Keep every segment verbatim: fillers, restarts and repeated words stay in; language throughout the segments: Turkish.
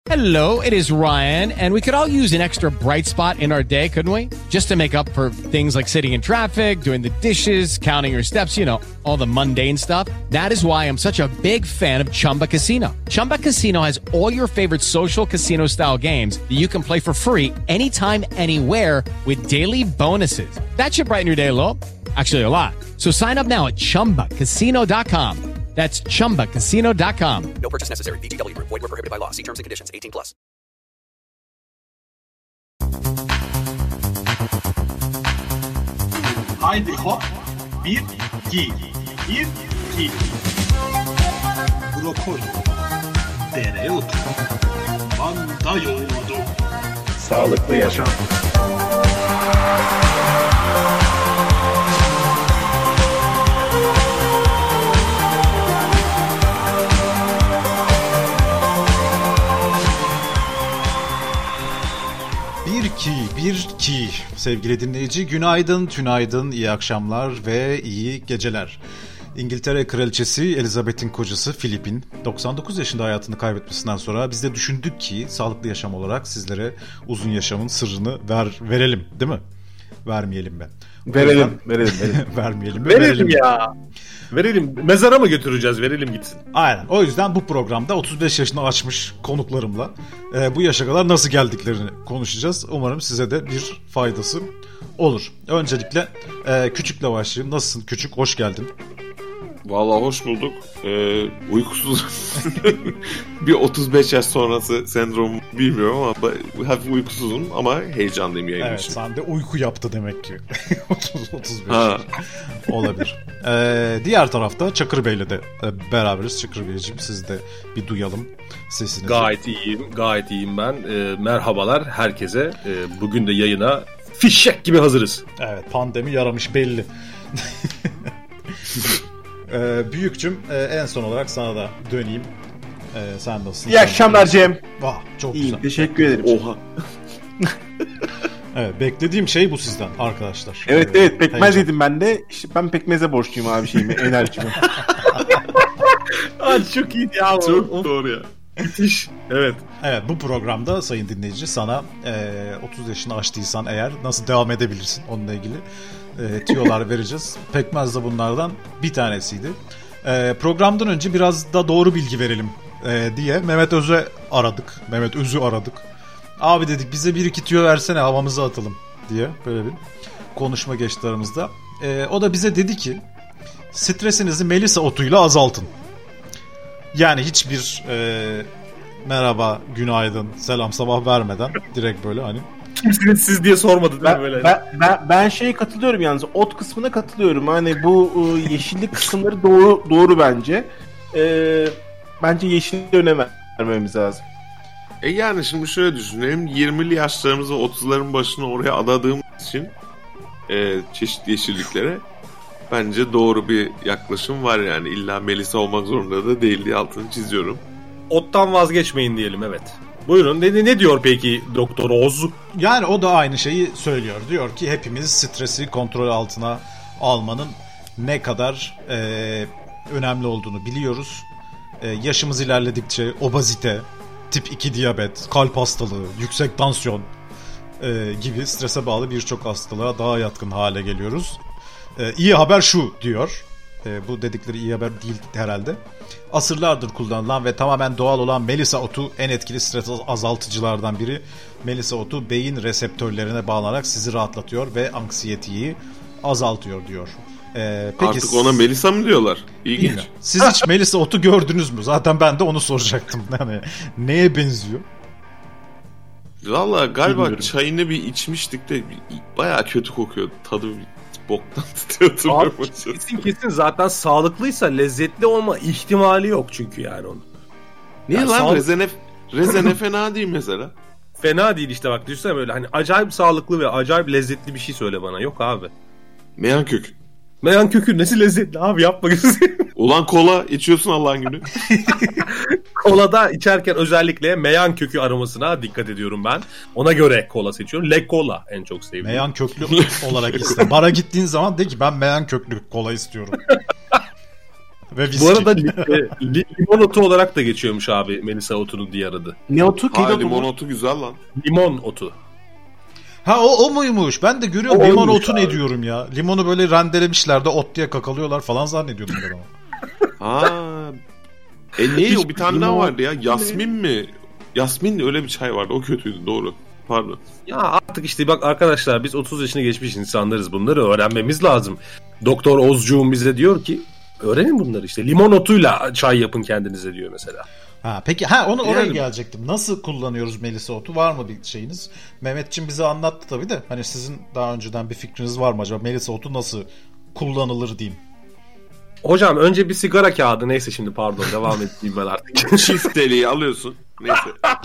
Hello, it is Ryan, and we could all use an extra bright spot in our day, couldn't we? Just to make up for things like sitting in traffic, doing the dishes, counting your steps, you know, all the mundane stuff. That is why I'm such a big fan of Chumba Casino. Chumba Casino has all your favorite social casino-style games that you can play for free anytime, anywhere with daily bonuses. That should brighten your day a little. Actually, a lot. So sign up now at chumba casino dot com. That's chumba casino dot com. No purchase necessary. V G W Group. Void where prohibited by law. See terms and conditions. eighteen plus. Haydi hop. Bir, iki. Bir, iki. Brokoli. Dereotu. Manda yoğurdu. Sağlıklı yaşam. Bir ki, bir ki sevgili dinleyici, günaydın, tünaydın, iyi akşamlar ve iyi geceler. İngiltere Kraliçesi Elizabeth'in kocası Philip'in doksan dokuz yaşında hayatını kaybetmesinden sonra biz de düşündük ki sağlıklı yaşam olarak sizlere uzun yaşamın sırrını ver, verelim, değil mi? Vermeyelim mi? Verelim, verelim, verelim. Vermeyelim mi? Verelim, verelim ya. Verelim. Mezara mı götüreceğiz? Verelim gitsin. Aynen. O yüzden bu programda otuz beş yaşını aşmış konuklarımla e, bu yaşa kadar nasıl geldiklerini konuşacağız. Umarım size de bir faydası olur. Öncelikle e, Küçük'le başlayayım. Nasılsın Küçük? Hoş geldin. Vallahi hoş bulduk. Ee, uykusuz. Bir otuz beş yaş sonrası sendrom bilmiyorum ama hafif uykusuzum ama heyecanlıyım yayın evet, için. sen de uyku yaptı demek ki. otuz otuz beş Ha. olabilir. Ee, diğer tarafta Çakır Bey'le de e, beraberiz. Çakır Beyciğim, siz de bir duyalım sesinizi. Gayet iyiyim. Gayet iyiyim ben. Ee, merhabalar herkese. Ee, bugün de yayına fişek gibi hazırız. Evet, pandemi yaramış belli. Ee, Büyükçüm, e, en son olarak sana da döneyim. Ee, sen nasılsın? İyi akşamlar Cem. Vah, çok İyiyim, güzel. teşekkür ederim. Oha. Evet, beklediğim şey bu sizden arkadaşlar. Evet Ee, evet pekmez heyecan. yedim ben de. İşte ben pekmeze borçluyum abi şeyimi, enerjimi. Aa, çok iyi ya. Çok doğru ya. Müthiş. Evet. Evet, bu programda sayın dinleyici sana e, otuz yaşını aştıysan eğer nasıl devam edebilirsin onunla ilgili e, tiyolar vereceğiz. Pekmez de bunlardan bir tanesiydi. E, programdan önce biraz da doğru bilgi verelim e, diye Mehmet Öz'ü aradık. Mehmet Öz'ü aradık. Abi dedik, bize bir iki tüyo versene, havamızı atalım diye böyle bir konuşma geçti aramızda. E, o da bize dedi ki stresinizi Melisa otuyla azaltın. Yani hiçbir e, merhaba, günaydın, selam, sabah vermeden direkt böyle hani. Kimsiniz siz diye sormadı değil mi ben, böyle? ben, ben, ben şeye katılıyorum yalnız. Ot kısmına katılıyorum. Hani bu e, yeşillik kısımları doğru doğru bence. E, bence yeşilliğe önem vermemiz lazım. E yani şimdi şöyle düşünelim. yirmili yaşlarımızı otuzların başına oraya adadığımız için e, çeşitli yeşilliklere bence doğru bir yaklaşım var yani. İlla Melisa olmak zorunda da değil diye altını çiziyorum. Ottan vazgeçmeyin diyelim, evet. Buyurun. Ne, ne diyor peki Doktor Oz? Yani o da aynı şeyi söylüyor. Diyor ki hepimiz stresi kontrol altına almanın ne kadar e, önemli olduğunu biliyoruz. E, yaşımız ilerledikçe obezite, tip iki diyabet, kalp hastalığı, yüksek tansiyon e, gibi strese bağlı birçok hastalığa daha yatkın hale geliyoruz. E, iyi haber şu diyor. E, bu dedikleri iyi haber değil herhalde. Asırlardır kullanılan ve tamamen doğal olan Melisa otu en etkili stres azaltıcılardan biri. Melisa otu beyin reseptörlerine bağlanarak sizi rahatlatıyor ve anksiyeteyi azaltıyor diyor. Ee, peki, Artık ona Melisa mı diyorlar? İlginç. Bilmiyorum. Siz hiç Melisa otu gördünüz mü? Zaten ben de onu soracaktım. Yani neye benziyor? Valla galiba Bilmiyorum. çayını bir içmiştik de bayağı kötü kokuyordu. Tadı bir boktan tutuyordu. Abi, kesin kesin zaten sağlıklıysa lezzetli olma ihtimali yok çünkü yani onun. Niye Yani lan? sağlık- Rezene, rezene fena değil mesela. Fena değil işte, bak düşünsene böyle hani acayip sağlıklı ve acayip lezzetli bir şey söyle bana. Yok abi. Meyan kök. Meyan kökü nesi lezzetli abi, yapma gözünü. Ulan kola içiyorsun Allah'ın günü. Kolada içerken özellikle meyan kökü aromasına dikkat ediyorum ben. Ona göre kola seçiyorum. Le Cola en çok sevdiğim. Meyan köklü olarak iste. Bara gittiğin zaman de ki ben meyan köklü kola istiyorum. Ve viski. Bu arada li, e, li, limon otu olarak da geçiyormuş abi Melisa otunun diğer adı. Ne otu? Ha Kedi otu limon mu? otu güzel lan. Limon otu. Ha o, o muymuş? Ben de görüyorum O limon oymuş otu abi. ne diyorum ya. Limonu böyle rendelemişler de ot diye kakalıyorlar falan zannediyordum ben ama. Ha. E niye o bir tane daha limon- vardı ya? Yasmin mi? Yasmin öyle bir çay vardı. O kötüydü doğru. Pardon. Ya artık işte bak arkadaşlar biz otuz yaşını geçmiş insanlarız. Bunları öğrenmemiz lazım. Doktor Ozcuğum bize diyor ki öğrenin bunları işte. Limon otuyla çay yapın kendinize diyor mesela. Ha peki ha onu oraya Yani- gelecektim. Nasıl kullanıyoruz Melisa otu? Var mı bir şeyiniz? Mehmetçim bize anlattı tabii de. Hani sizin daha önceden bir fikriniz var mı acaba? Melisa otu nasıl kullanılır diyeyim. Hocam önce bir sigara kağıdı neyse şimdi pardon devam edeyim ben artık. Çift deliği alıyorsun. Neyse.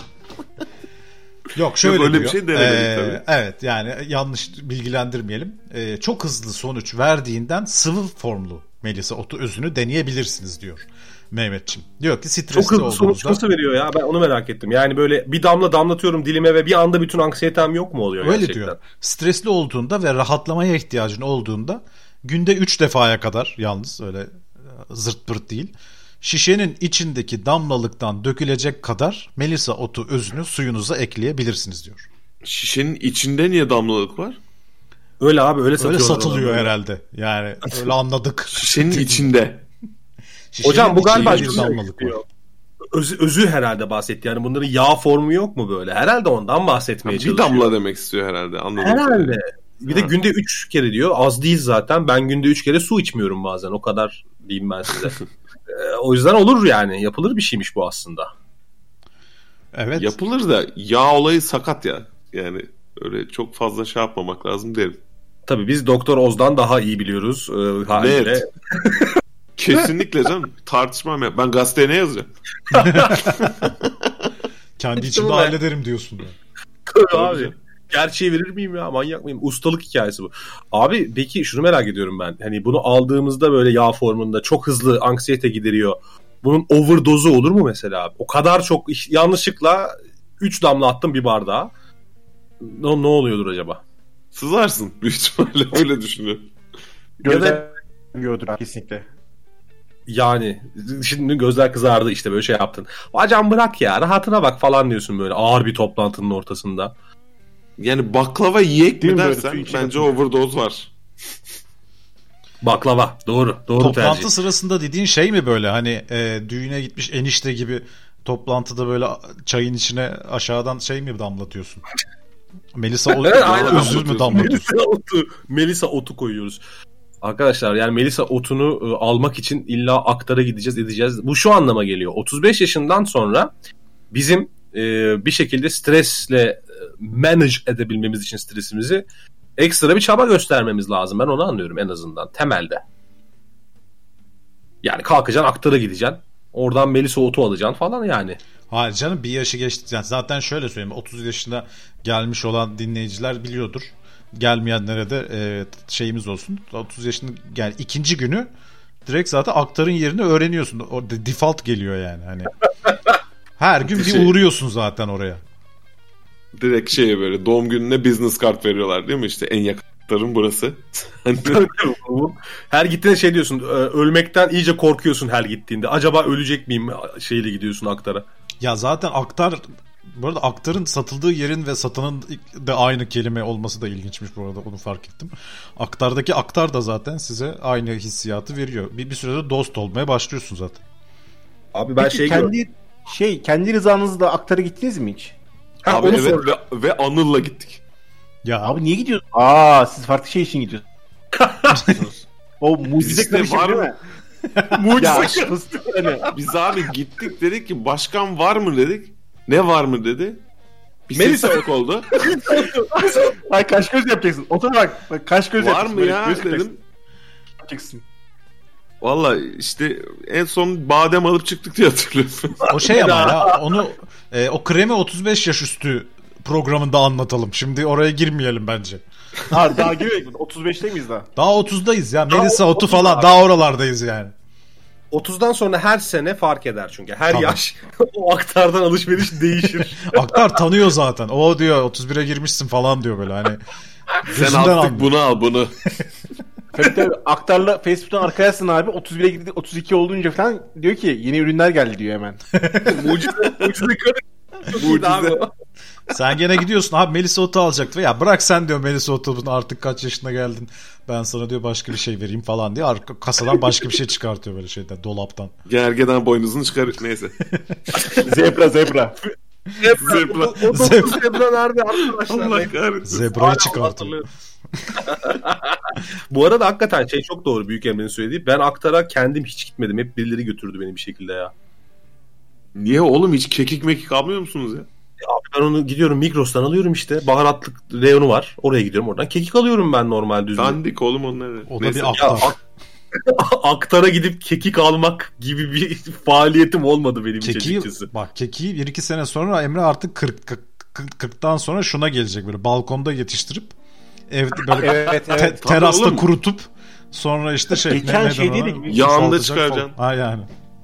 Yok şöyle Yok, öyle bir diyor. şey denemedik tabii. Evet yani yanlış bilgilendirmeyelim. Ee, çok hızlı sonuç verdiğinden sıvı formlu Melisa otu özünü deneyebilirsiniz diyor Mehmetçim. Diyor ki stresli Çok hızlı sonuç olduğunuzda nasıl veriyor ya ben onu merak ettim. Yani böyle bir damla damlatıyorum dilime ve bir anda bütün anksiyetem yok mu oluyor öyle gerçekten? diyor. Stresli olduğunda ve rahatlamaya ihtiyacın olduğunda günde üç defaya kadar yalnız öyle zırt pırt değil. Şişenin içindeki damlalıktan dökülecek kadar Melisa otu özünü suyunuza ekleyebilirsiniz diyor. Şişenin içinde niye damlalık var? Öyle abi öyle Öyle satıyorlar. satılıyor onu. herhalde. Yani öyle anladık. Şişenin içinde. Şişenin Hocam bu galiba içinde bir şunu damlalık var. Özü, özü herhalde bahsetti. Yani bunların yağ formu yok mu böyle? Herhalde ondan bahsetmeye Bir çalışıyor. damla demek istiyor herhalde. Anladım. Herhalde. Bir de Ha. günde üç kere diyor. Az değil zaten. Ben günde üç kere su içmiyorum bazen. O kadar diyeyim ben size. Ee, o yüzden olur yani. Yapılır bir şeymiş bu aslında. Evet. Yapılır da yağ olayı sakat ya. Yani öyle çok fazla şey yapmamak lazım derim. Tabii biz Doktor Oz'dan daha iyi biliyoruz. Ee, haliyle. Evet. Kesinlikle canım. Tartışmam ya. Ben gazeteye ne yazacağım? Kendi İşte içimde bu be. hallederim diyorsun. Yani. Tabii abi. Gerçeği verir miyim ya? Manyak mıyım? Ustalık hikayesi bu. Abi peki şunu merak ediyorum ben. Hani bunu aldığımızda böyle yağ formunda çok hızlı anksiyete gideriyor. Bunun overdose'u olur mu mesela abi? O kadar çok iş- yanlışlıkla üç damla attım bir bardağa. Ne, ne oluyordur acaba? Sızarsın büyük ihtimalle. Öyle düşünüyorum. Ya da- Gözler gördür kesinlikle. Yani şimdi gözler kızardı işte böyle şey yaptın. Hocam bırak ya rahatına bak falan diyorsun böyle ağır bir toplantının ortasında. Yani baklava yiyek Değil mi mi böyle dersen su içine bence atıyor. overdose var. Baklava doğru doğru Toplantı tercih. sırasında dediğin şey mi böyle hani e, düğüne gitmiş enişte gibi toplantıda böyle çayın içine aşağıdan şey mi damlatıyorsun? Melisa o Evet, aynen. özür mü damlatıyorsun? Melisa otu, Melisa otu koyuyoruz. Arkadaşlar yani Melisa otunu e, almak için illa aktara gideceğiz edeceğiz. Bu şu anlama geliyor. otuz beş yaşından sonra bizim e, bir şekilde stresle e, manage edebilmemiz için stresimizi ekstra bir çaba göstermemiz lazım. Ben onu anlıyorum en azından temelde. Yani kalkacaksın aktara gideceksin. Oradan Melisa otu alacaksın falan yani. Hayır canım bir yaşı geçti. Yani zaten şöyle söyleyeyim otuz yaşına gelmiş olan dinleyiciler biliyordur. Gelmeyenlere de e, şeyimiz olsun. otuz yaşında gel ikinci günü direkt zaten aktarın yerini öğreniyorsun. O de- default geliyor yani hani. Her gün bir Şey- uğruyorsun zaten oraya. Direkt şeye böyle doğum gününe business card veriyorlar değil mi? İşte en yakınların burası. Hani Her gittiğinde şey diyorsun, ölmekten iyice korkuyorsun her gittiğinde. Acaba ölecek miyim şeyle gidiyorsun aktara. Ya zaten aktar bu arada aktarın satıldığı yerin ve satanın da aynı kelime olması da ilginçmiş bu arada onu fark ettim. Aktardaki aktar da zaten size aynı hissiyatı veriyor. Bir, bir sürede dost olmaya başlıyorsun zaten. Abi ben Peki şey kendi şey kendi rızanızla aktara gittiniz mi hiç? Ha, abi onu evet sor- ve, ve Anıl'la gittik. Ya Abi niye gidiyorsun? Aa siz farklı şey için gidiyorsunuz. O mucize Bizde karışım var değil mı? mi? Mucize Ya fıstık hani. Biz abi gittik dedik ki başkan var mı dedik. Ne var mı dedi. Bir Melisa sessizlik oldu. Ay kaş göz yapacaksın. Otur bak. Bak kaş göz Var yapacaksın. mı Böyle ya göz kırpacaksın. dedim. Yapacaksın. Valla işte en son badem alıp çıktık diye hatırlıyorum. o şey ama ya onu e, o kremi otuz beş yaş üstü programında anlatalım. Şimdi oraya girmeyelim bence. Ha daha girmedik mi? otuz beşte miyiz daha? Daha otuzdayız ya. Melisa Daha otu otuz falan abi. daha oralardayız yani. otuzdan sonra her sene fark eder çünkü. Her Tamam. yaş o aktardan alışveriş değişir. Aktar tanıyor zaten. O diyor otuz bire girmişsin falan diyor böyle hani. Sen Gözünden artık anlıyor. bunu al bunu. Tabii tabii aktarla Facebook'tan arkayasın abi. otuz bire girdi, otuz iki olduğunca falan diyor ki yeni ürünler geldi diyor hemen. Mucize, mucize karı. Mucize. Sen gene gidiyorsun abi Melisa Otu alacaktı. Ya bırak sen diyor Melisa Otu artık kaç yaşına geldin. Ben sana diyor başka bir şey vereyim falan diye. Arka, kasadan başka bir şey çıkartıyor böyle şeyden dolaptan. Gergedan boynuzunu çıkar neyse. Zebra zebra. Zebra. O, o dokuz zebra nerede arkadaşlar? Allah kahretsin. Zebrayı çıkartıyor. Bu arada hakikaten şey çok doğru Büyük Emre'nin söylediği. Ben aktara kendim hiç gitmedim. Hep birileri götürdü beni bir şekilde ya. Niye oğlum hiç kekik mekik almıyor musunuz ya? Abi ben onu gidiyorum Migros'tan alıyorum işte. Baharatlık reyonu var. Oraya gidiyorum oradan. Kekik alıyorum ben normal düzgün. Dandik oğlum onları. O da Neyse. bir aktar. Ya, ak- aktara gidip kekik almak gibi bir faaliyetim olmadı benim için Kekiği, açıkçası. bak kekiği bir iki sene sonra Emre artık kırk kırktan sonra şuna gelecek böyle balkonda yetiştirip evde böyle Evet, te- evet. terasta Tabii oğlum. kurutup sonra işte şey Geçen ne- şey neden değil ona? mi? Yağını Saltacak çıkaracaksın. falan. Ha yani.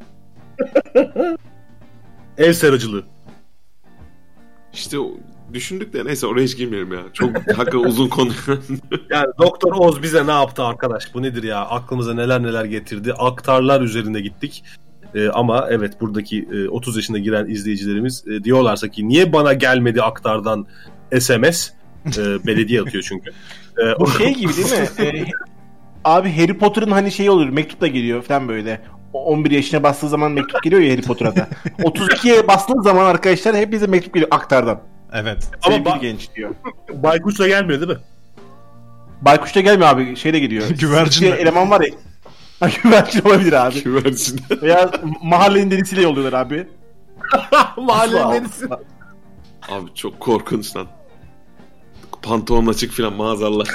Ev seracılığı. İşte o- düşündük de neyse oraya hiç girmeyelim ya. Çok hakikaten uzun konu. Yani Doktor Oz bize ne yaptı arkadaş? Bu nedir ya? Aklımıza neler neler getirdi. Aktarlar üzerinde gittik. Ee, ama evet buradaki e, otuz yaşına giren izleyicilerimiz e, diyorlarsa ki niye bana gelmedi aktardan S M S? E, belediye atıyor çünkü. E, Bu şey gibi değil mi? Ee, abi Harry Potter'ın hani şeyi olur mektupla geliyor falan böyle. O on bir yaşına bastığı zaman mektup geliyor ya Harry Potter'a da. otuz ikiye bastığı zaman arkadaşlar hepinize mektup geliyor aktardan. Evet. Ama Sevgili ba- genç diyor. Baykuş'la gelmiyor değil mi? Baykuş'ta gelmiyor abi şeyle geliyor. Güvercinle. Bir eleman var ya. Ha, güvercin olabilir abi. Güvercin. Veya mahallenin delisiyle yolluyorlar abi. Mahallenin Asla. delisi. Abi çok korkunç lan. Pantolon açık filan maazallah.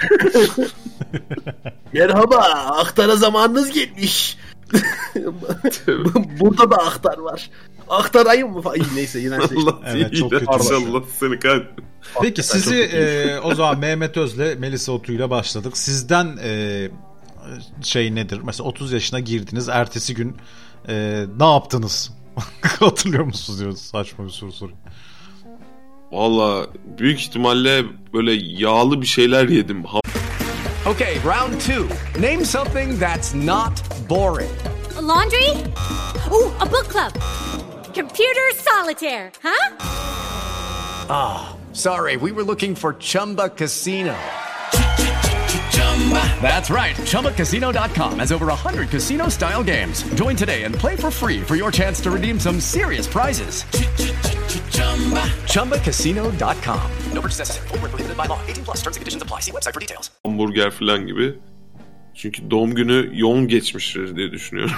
Merhaba, aktara zamanınız gelmiş. Burada da aktar var. Aktarayım mı? Ay, neyse yine şey. Allah Evet, çok kötü. Allah seni kahretsin. Peki sizi çok kötü. e, o zaman Mehmet Öz'le Melisa Otu'yla başladık. Sizden e, şey nedir? Mesela otuz yaşına girdiniz. Ertesi gün e, ne yaptınız? Hatırlıyor musunuz diyoruz. Saçma bir soru sorayım. Valla büyük ihtimalle böyle yağlı bir şeyler yedim. Ha- Okay, round two. Name something that's not boring. A laundry? Ooh, a book club. Computer solitaire, huh? Sorry, we were looking for Chumba Casino. That's right. Chumba Casino dot com has over one hundred casino-style games. Join today and play for free for your chance to redeem some serious prizes. Chumba Casino dot com. No purchase necessary. Void where prohibited by law. eighteen plus terms and conditions apply. See website for details. Hamburger falan gibi. Çünkü doğum günü yoğun geçmiştir diye düşünüyorum.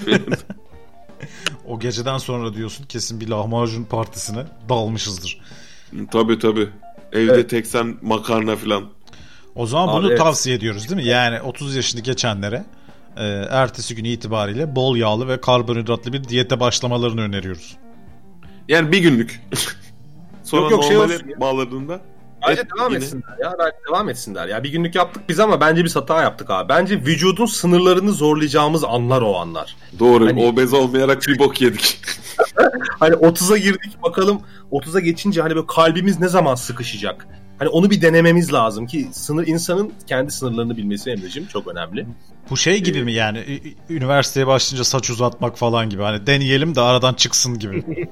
O geceden sonra diyorsun kesin bir lahmacun partisine dalmışızdır. Tabii tabii. Evde Evet. tek sen makarna falan. O zaman Abi bunu evet. tavsiye ediyoruz değil mi? Yani otuz yaşını geçenlere e, ertesi günü itibariyle bol yağlı ve karbonhidratlı bir diyete başlamalarını öneriyoruz. Yani bir günlük. Sonra Yok, yok, şey normale olsun ya. bağladığında Bence et devam yine. etsinler ya. Bence devam etsinler ya. Bir günlük yaptık biz ama bence biz hata yaptık abi. Bence vücudun sınırlarını zorlayacağımız anlar o anlar. Doğru. Hani- Obez olmayarak bir bok yedik. Hani otuza girdik bakalım otuza geçince hani böyle kalbimiz ne zaman sıkışacak? Hani onu bir denememiz lazım ki sınır insanın kendi sınırlarını bilmesi Emre'cim çok önemli. Bu şey gibi mi yani Ü- ü- üniversiteye başlayınca saç uzatmak falan gibi hani deneyelim de aradan çıksın gibi.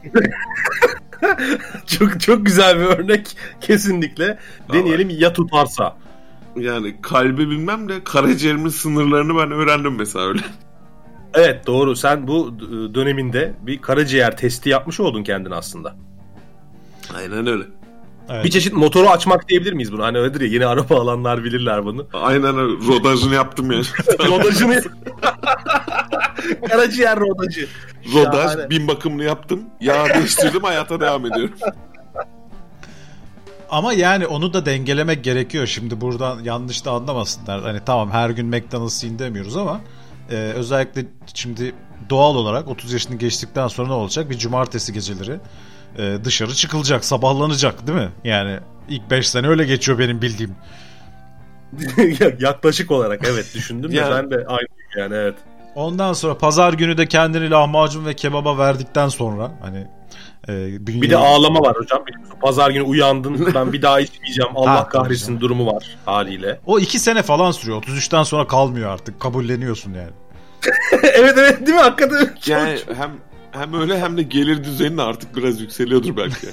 Çok çok güzel bir örnek kesinlikle. Deneyelim ya tutarsa. Yani kalbi bilmem de karaciğerimin sınırlarını ben öğrendim mesela öyle. Evet doğru sen bu e, döneminde bir karaciğer testi yapmış oldun kendine aslında. Aynen öyle. Evet. Bir çeşit motoru açmak diyebilir miyiz bunu? Hani öyledir ya yeni araba alanlar bilirler bunu. Aynen öyle. Rodajını yaptım yani. Rodajını karaciğer rodajı. Rodaj, Şahane. bin bakımını yaptım. Yağ değiştirdim, hayata devam ediyorum. Ama yani onu da dengelemek gerekiyor. Şimdi buradan yanlış da anlamasınlar. Hani tamam her gün McDonald's yiyin demiyoruz ama e, özellikle şimdi doğal olarak otuz yaşını geçtikten sonra ne olacak? Bir cumartesi geceleri e, dışarı çıkılacak, sabahlanacak değil mi? Yani ilk beş sene öyle geçiyor benim bildiğim. Yaklaşık olarak evet düşündüm de Yani. ben de aynı yani evet. Ondan sonra pazar günü de kendini lahmacun ve kebaba verdikten sonra hani E, bünye... Bir de ağlama var hocam. Pazar günü uyandın, ben bir daha içmeyeceğim, Allah Ha, kahretsin durumu var haliyle. O iki sene falan sürüyor. otuz üçten sonra kalmıyor artık. Kabulleniyorsun yani. Evet evet, değil mi? Hakikaten. Yani hem hem öyle hem de gelir düzeyinin artık biraz yükseliyordur belki.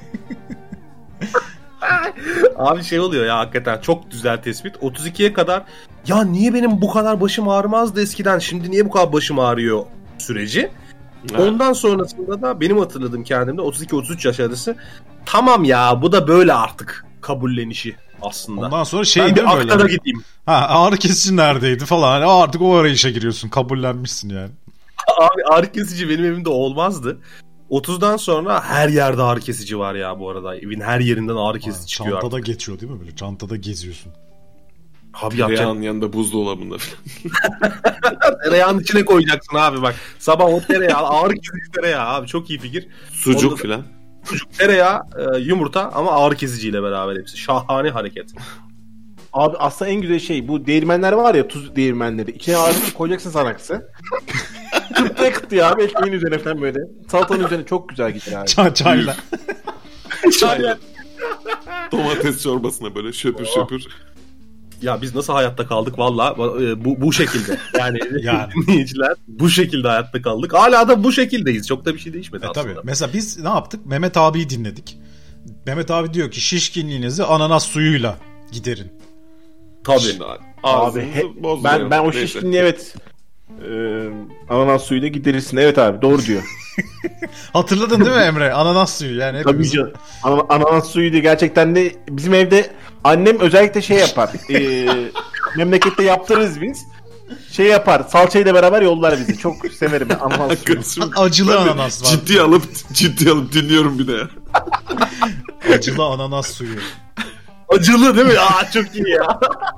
Abi şey oluyor ya, hakikaten çok güzel tespit. otuz ikiye kadar ya niye benim bu kadar başım ağrımazdı eskiden, şimdi niye bu kadar başım ağrıyor süreci. Ondan sonrasında da benim hatırladığım kendimde otuz iki otuz üç yaş arası tamam ya bu da böyle artık kabullenişi aslında. Ondan sonra şey ben değil bir mi aktara böyle? gideyim. Ha, ağrı kesici neredeydi falan. Artık o arayışa giriyorsun. Kabullenmişsin yani. Abi ağrı kesici benim evimde olmazdı. otuzdan sonra her yerde ağrı kesici var ya bu arada. Evin her yerinden ağrı kesici ha, çıkıyor çantada artık. geçiyor değil mi böyle? Çantada geziyorsun. Abi tereyağının yanında buzdolabında falan. Tereyağının içine koyacaksın abi bak. Sabah o tereyağı, ağrı kesici tereyağı abi, çok iyi fikir. Sucuk Onda, filan. Sucuk, tereyağı, yumurta ama ağrı kesiciyle beraber hepsi. Şahane hareket. Abi aslında en güzel şey bu değirmenler var ya, tuz değirmenleri. İçine ağrı koyacaksın sanaksı. Kıtlıya kıtlıya abi, ekmeğin üzerine falan böyle. Salatanın üzerine çok güzel gider abi. Çay, çayla. Çayla. Domates çorbasına böyle şöpür oh. şöpür. Ya biz nasıl hayatta kaldık valla bu, bu şekilde. Yani, yani dinleyiciler bu şekilde hayatta kaldık. Hala da bu şekildeyiz. Çok da bir şey değişmedi e, aslında. Tabii. Mesela biz ne yaptık? Mehmet abiyi dinledik. Mehmet abi diyor ki şişkinliğinizi ananas suyuyla giderin. Tabii. Abi he, ben ben o şişkinliği evet e, ananas suyuyla giderirsin. Evet abi doğru diyor. Hatırladın değil mi Emre? Ananas suyu yani. Tabii canım. An- ananas suyu da gerçekten de bizim evde annem özellikle şey yapar. E, memlekette yaptırırız biz. Şey yapar. Salçayla beraber yollar bizi. Çok severim ben ananas suyu. Acılı ananas var. Ciddi alıp ciddi alıp dinliyorum bir de. Acılı ananas suyu. Acılı değil mi? Aa çok iyi ya.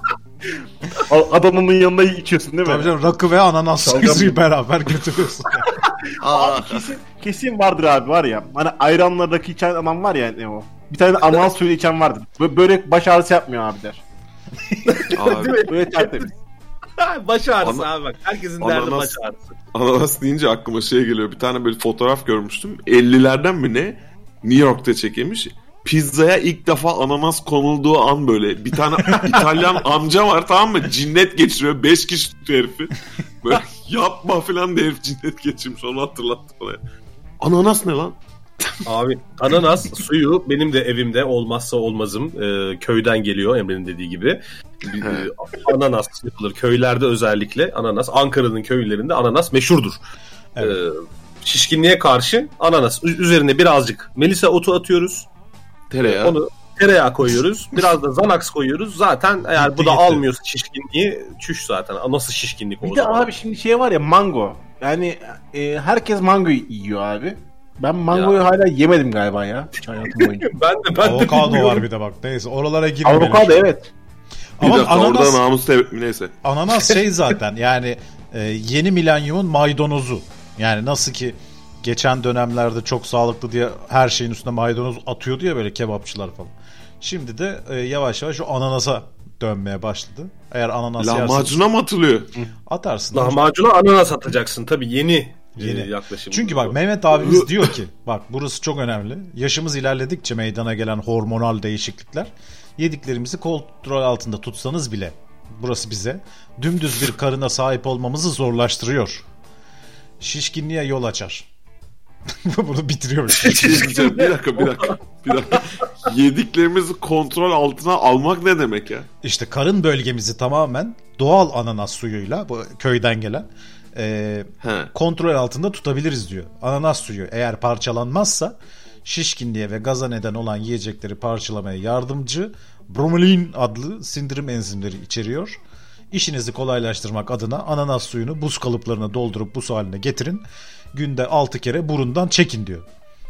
Adamın yanında içiyorsun değil mi? Tabii canım, rakı ve ananas suyu beraber götürüyorsun. Abi kesin, kesin vardır abi, var ya. Hani ayranla rakı içen adam var ya ne o. Bir tane ananas suyu içen vardır. Böyle baş ağrısı yapmıyor abi der. Abi. Böyle tertemiz. Baş ağrısı Ana, abi bak. Herkesin ananas, derdi baş ağrısı. Ananas deyince aklıma şey geliyor. Bir tane böyle fotoğraf görmüştüm. ellilerden mi ne? New York'ta çekilmiş. Pizzaya ilk defa ananas konulduğu an böyle. Bir tane İtalyan amca var, tamam mı? Cinnet geçiriyor. Beş kişi tutuyor herifi. Böyle yapma falan diye herif cinnet geçirmiş. Onu hatırlattı bana. Ananas ne lan? Abi ananas suyu benim de evimde olmazsa olmazım. Ee, köyden geliyor Emre'nin dediği gibi. Ee, ananas yapılır. Köylerde özellikle ananas. Ankara'nın köylerinde ananas meşhurdur. Evet. Ee, şişkinliğe karşı ananas. Üzerine birazcık melisa otu atıyoruz. Tereyağı. Onu tereyağı koyuyoruz. Biraz da Xanax koyuyoruz. Zaten eğer gitti, bu da gitti. Almıyorsa şişkinliği çüş zaten. Nasıl şişkinlik bir o de zaman? Abi şimdi şey var ya, mango. Yani e, herkes mango yiyor abi. Ben mangoyu ya. hala yemedim galiba ya. Hayatım boyunca. ben de ben avokado de var bir de bak. Neyse oralara girmeyelim. Avokado evet. Bir Ama dakika ananas, orada namus sebep mi neyse. Ananas şey zaten yani e, yeni milenyumun maydanozu. Yani nasıl ki geçen dönemlerde çok sağlıklı diye her şeyin üstüne maydanoz atıyordu ya böyle kebapçılar falan. Şimdi de e, yavaş yavaş şu ananasa dönmeye başladı. Eğer ananas yersen... Lahmacuna mı atılıyor? Atarsın. Lahmacuna ananas atacaksın. Tabii yeni, yeni. E, yaklaşım. Çünkü bak Mehmet abimiz diyor ki bak burası çok önemli. Yaşımız ilerledikçe meydana gelen hormonal değişiklikler yediklerimizi kontrol altında tutsanız bile burası bize dümdüz bir karına sahip olmamızı zorlaştırıyor. Şişkinliğe yol açar. Bunu bitiriyoruz. bir dakika bir dakika. Bir dakika. Yediklerimizi kontrol altına almak ne demek ya? İşte karın bölgemizi tamamen doğal ananas suyuyla, bu köyden gelen e, kontrol altında tutabiliriz diyor. Ananas suyu eğer parçalanmazsa şişkinliğe ve gaza neden olan yiyecekleri parçalamaya yardımcı bromelain adlı sindirim enzimleri içeriyor. İşinizi kolaylaştırmak adına ananas suyunu buz kalıplarına doldurup buz haline getirin. Günde altı kere burundan çekin diyor.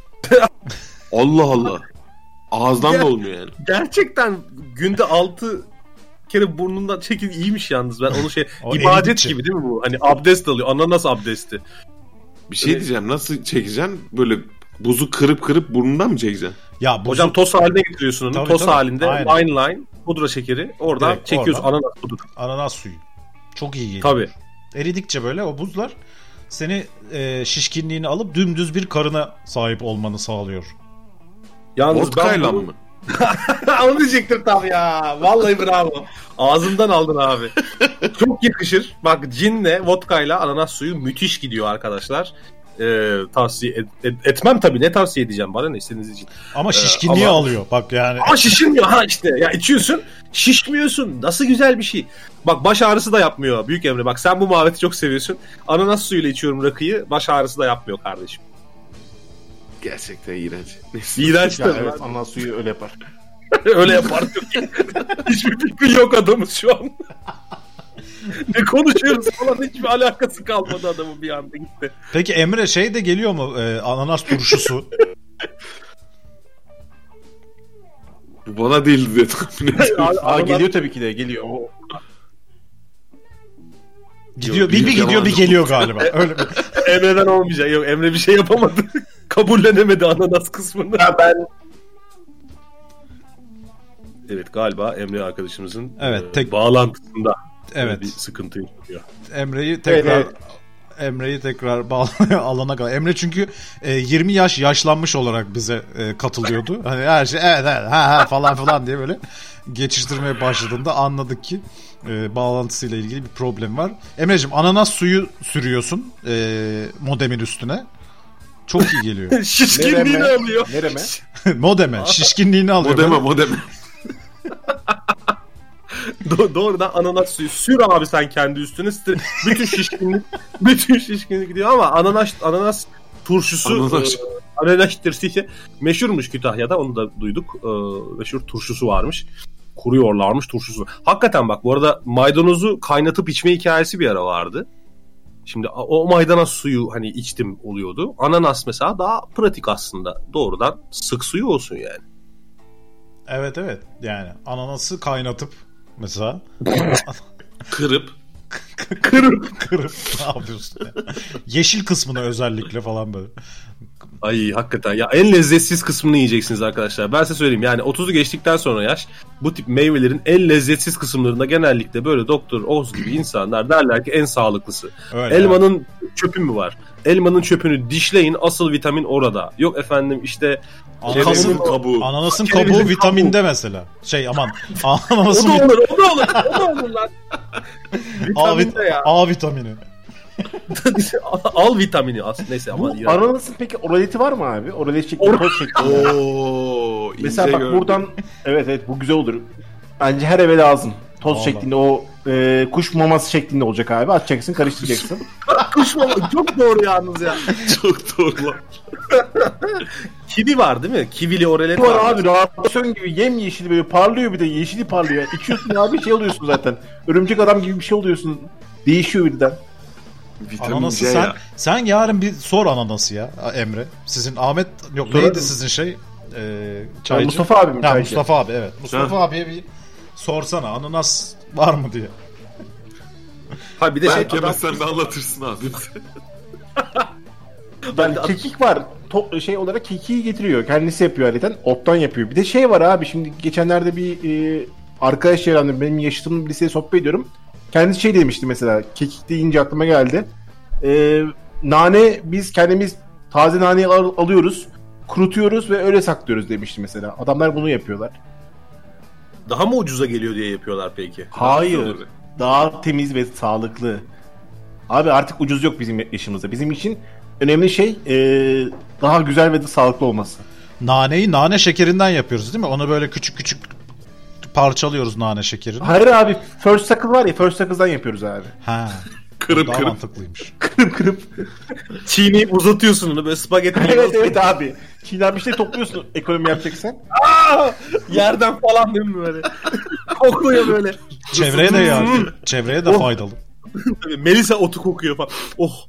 Allah Allah. Ağızdan Ger- da olmuyor yani. Gerçekten günde altı kere burnundan çekin iyiymiş yalnız. Ben onu şey ibadet eldikçe. Gibi değil mi bu? Hani abdest alıyor. Ananas abdesti. Bir şey diyeceğim. Nasıl çekeceksin? Böyle buzu kırıp kırıp burnundan mı çekeceksin? Ya buzu... Hocam toz haline getiriyorsun onu. Tabii, toz tabii. halinde line line pudra şekeri. Oradan direkt çekiyorsun oradan. ananas pudra. Ananas suyu. Çok iyi geliyor. Tabii. Eridikçe böyle o buzlar seni e, şişkinliğini alıp dümdüz bir karına sahip olmanı sağlıyor. Yalnız Vodka'yla ben bunu... mı? Onu diyecektim tam ya. Vallahi bravo. Ağzımdan aldın abi. Çok yakışır. Bak cinle, vodkayla ananas suyu müthiş gidiyor arkadaşlar. Ee, tavsiye et, et, etmem tabii. Ne tavsiye edeceğim bana ne istediğiniz için. Ama şişkinliği Ee, ama... alıyor. Bak yani. Ama şişirmiyor ha işte. Ya içiyorsun, şişmiyorsun. Nasıl güzel bir şey. Bak baş ağrısı da yapmıyor Büyük Emre. Bak sen bu muhabbeti çok seviyorsun. Ananas suyuyla içiyorum rakıyı. Baş ağrısı da yapmıyor kardeşim. Gerçekten iğrenç. İğrenç Ya tabii. evet, ananas suyu öyle yapar. Öyle yapar. Hiçbir fikri yok adamın şu an. Ne konuşuyoruz falan hiçbir alakası kalmadı adamın bir anda gitti. Peki Emre şey de geliyor mu? Ee, ananas turşusu. Bu bana değildi diye tahmin ediyorum. Aa, geliyor tabii ki de geliyor. O... Gidiyor, bir, bir gidiyor bir geliyor galiba. Öyle mi? Emre'den olmayacak. Yok Emre bir şey yapamadı. Kabullenemedi ananas kısmını. Ya ben Evet galiba Emre arkadaşımızın evet, tek... e, bağlantısında evet. bir sıkıntı yaşıyor. Emre'yi tekrar evet, evet. Emre'yi tekrar bağlamaya alana kadar. Emre çünkü e, yirmi yaş yaşlanmış olarak bize e, katılıyordu. Hani her şey evet evet ha ha falan falan diye böyle geçiştirmeye başladığında anladık ki e, bağlantısıyla ilgili bir problem var. Emre'cim ananas suyu sürüyorsun e, modemin üstüne. Çok iyi geliyor. Şişkinliğini Nereme? alıyor. Nereme? Modeme. Şişkinliğini alıyor. Modeme modeme. Do- doğrudan ananas suyu sür abi sen kendi üstüne. Bütün şişkinlik bütün şişkinlik gidiyor ama ananas ananas turşusu Ananas. e, ananas turşusu meşhurmuş Kütahya'da, onu da duyduk. E, meşhur turşusu varmış. Kuruyorlarmış turşusu. Hakikaten bak bu arada maydanozu kaynatıp içme hikayesi bir ara vardı. Şimdi o maydanoz suyu hani içtim oluyordu. Ananas mesela daha pratik aslında. Doğrudan sık suyu olsun yani. Evet evet. Yani ananası kaynatıp mesela Kırıp Kırıp kırıp ne yapıyorsun ya? Yeşil kısmını özellikle falan böyle. Ay hakikaten ya en lezzetsiz kısmını yiyeceksiniz arkadaşlar. Ben size söyleyeyim yani otuzu geçtikten sonra yaş bu tip meyvelerin en lezzetsiz kısımlarında genellikle böyle Doktor Oz gibi insanlar derler ki en sağlıklısı. Öyle Elmanın yani. çöpü mü var? Elmanın çöpünü dişleyin, asıl vitamin orada. Yok efendim işte Ananasın kabuğu. Ananasın Kerevizin kabuğu kabuğu. vitaminde mesela. Şey aman. o Ananasın da olur, o da olur, o da olur lan. A, Vitaminde ya. A vitamini. Al vitamini aslında neyse ama Bu ananasın peki oraleti var mı abi? Oralet şeklinde, toz şeklinde. Oo, Mesela ince bak gördüm. buradan evet evet bu güzel olur. Bence her eve lazım. Toz Vallahi. şeklinde o e, kuş maması şeklinde olacak abi. Atacaksın, karıştıracaksın. kuş mama çok doğru yalnız ya. Çok doğru lan. Kivi var değil mi? Kivili oralet Bu var. var abi, radyasyon gibi yemyeşil böyle parlıyor, bir de yeşili parlıyor. İçiyorsun abi şey oluyorsun zaten. Örümcek adam gibi bir şey oluyorsun. Değişiyor birden. Vitamin Ananası C sen ya. sen yarın bir sor ananası ya Emre. Sizin Ahmet yok Sorarım. neydi sizin şey? Ee, çaycı. Mustafa abi mi Ha, çaycı? Mustafa abi evet. Mustafa abiye bir sorsana ananas var mı diye. Ha bir de şey Belki adam- sen de anlatırsın abi. Yani kekik var. To- şey olarak kekiği getiriyor. Kendisi yapıyor harbiden. Ottan yapıyor. Bir de şey var abi, şimdi geçenlerde bir e, arkadaş çevremde benim yaşadığım liseye sohbet ediyorum. Kendisi şey demişti mesela. Kekik deyince aklıma geldi. E, nane biz kendimiz taze naneyi al- alıyoruz. Kurutuyoruz ve öyle saklıyoruz demişti mesela. Adamlar bunu yapıyorlar. daha mı ucuza geliyor diye yapıyorlar peki? Hayır. Daha temiz ve sağlıklı. Abi artık ucuz yok bizim yaşımızda. Bizim için önemli şey e, daha güzel ve de sağlıklı olması. Naneyi nane şekerinden yapıyoruz değil mi? Onu böyle küçük küçük parçalıyoruz nane şekerini. Hayır abi, First Suckle var ya, First Suckle'dan yapıyoruz abi. Ha. Kırıp Daha kırıp. mantıklıymış. Kırıp kırıp. Çiğneyip uzatıyorsun onu böyle spagetti. evet evet abi. Çiğden bir şey topluyorsun ekonomi yapacaksan. Aa! Yerden falan değil mi böyle? Kokuyor böyle. Çevreye de ya. Çevreye de Oh. faydalı. Melisa otu kokuyor falan. Oh.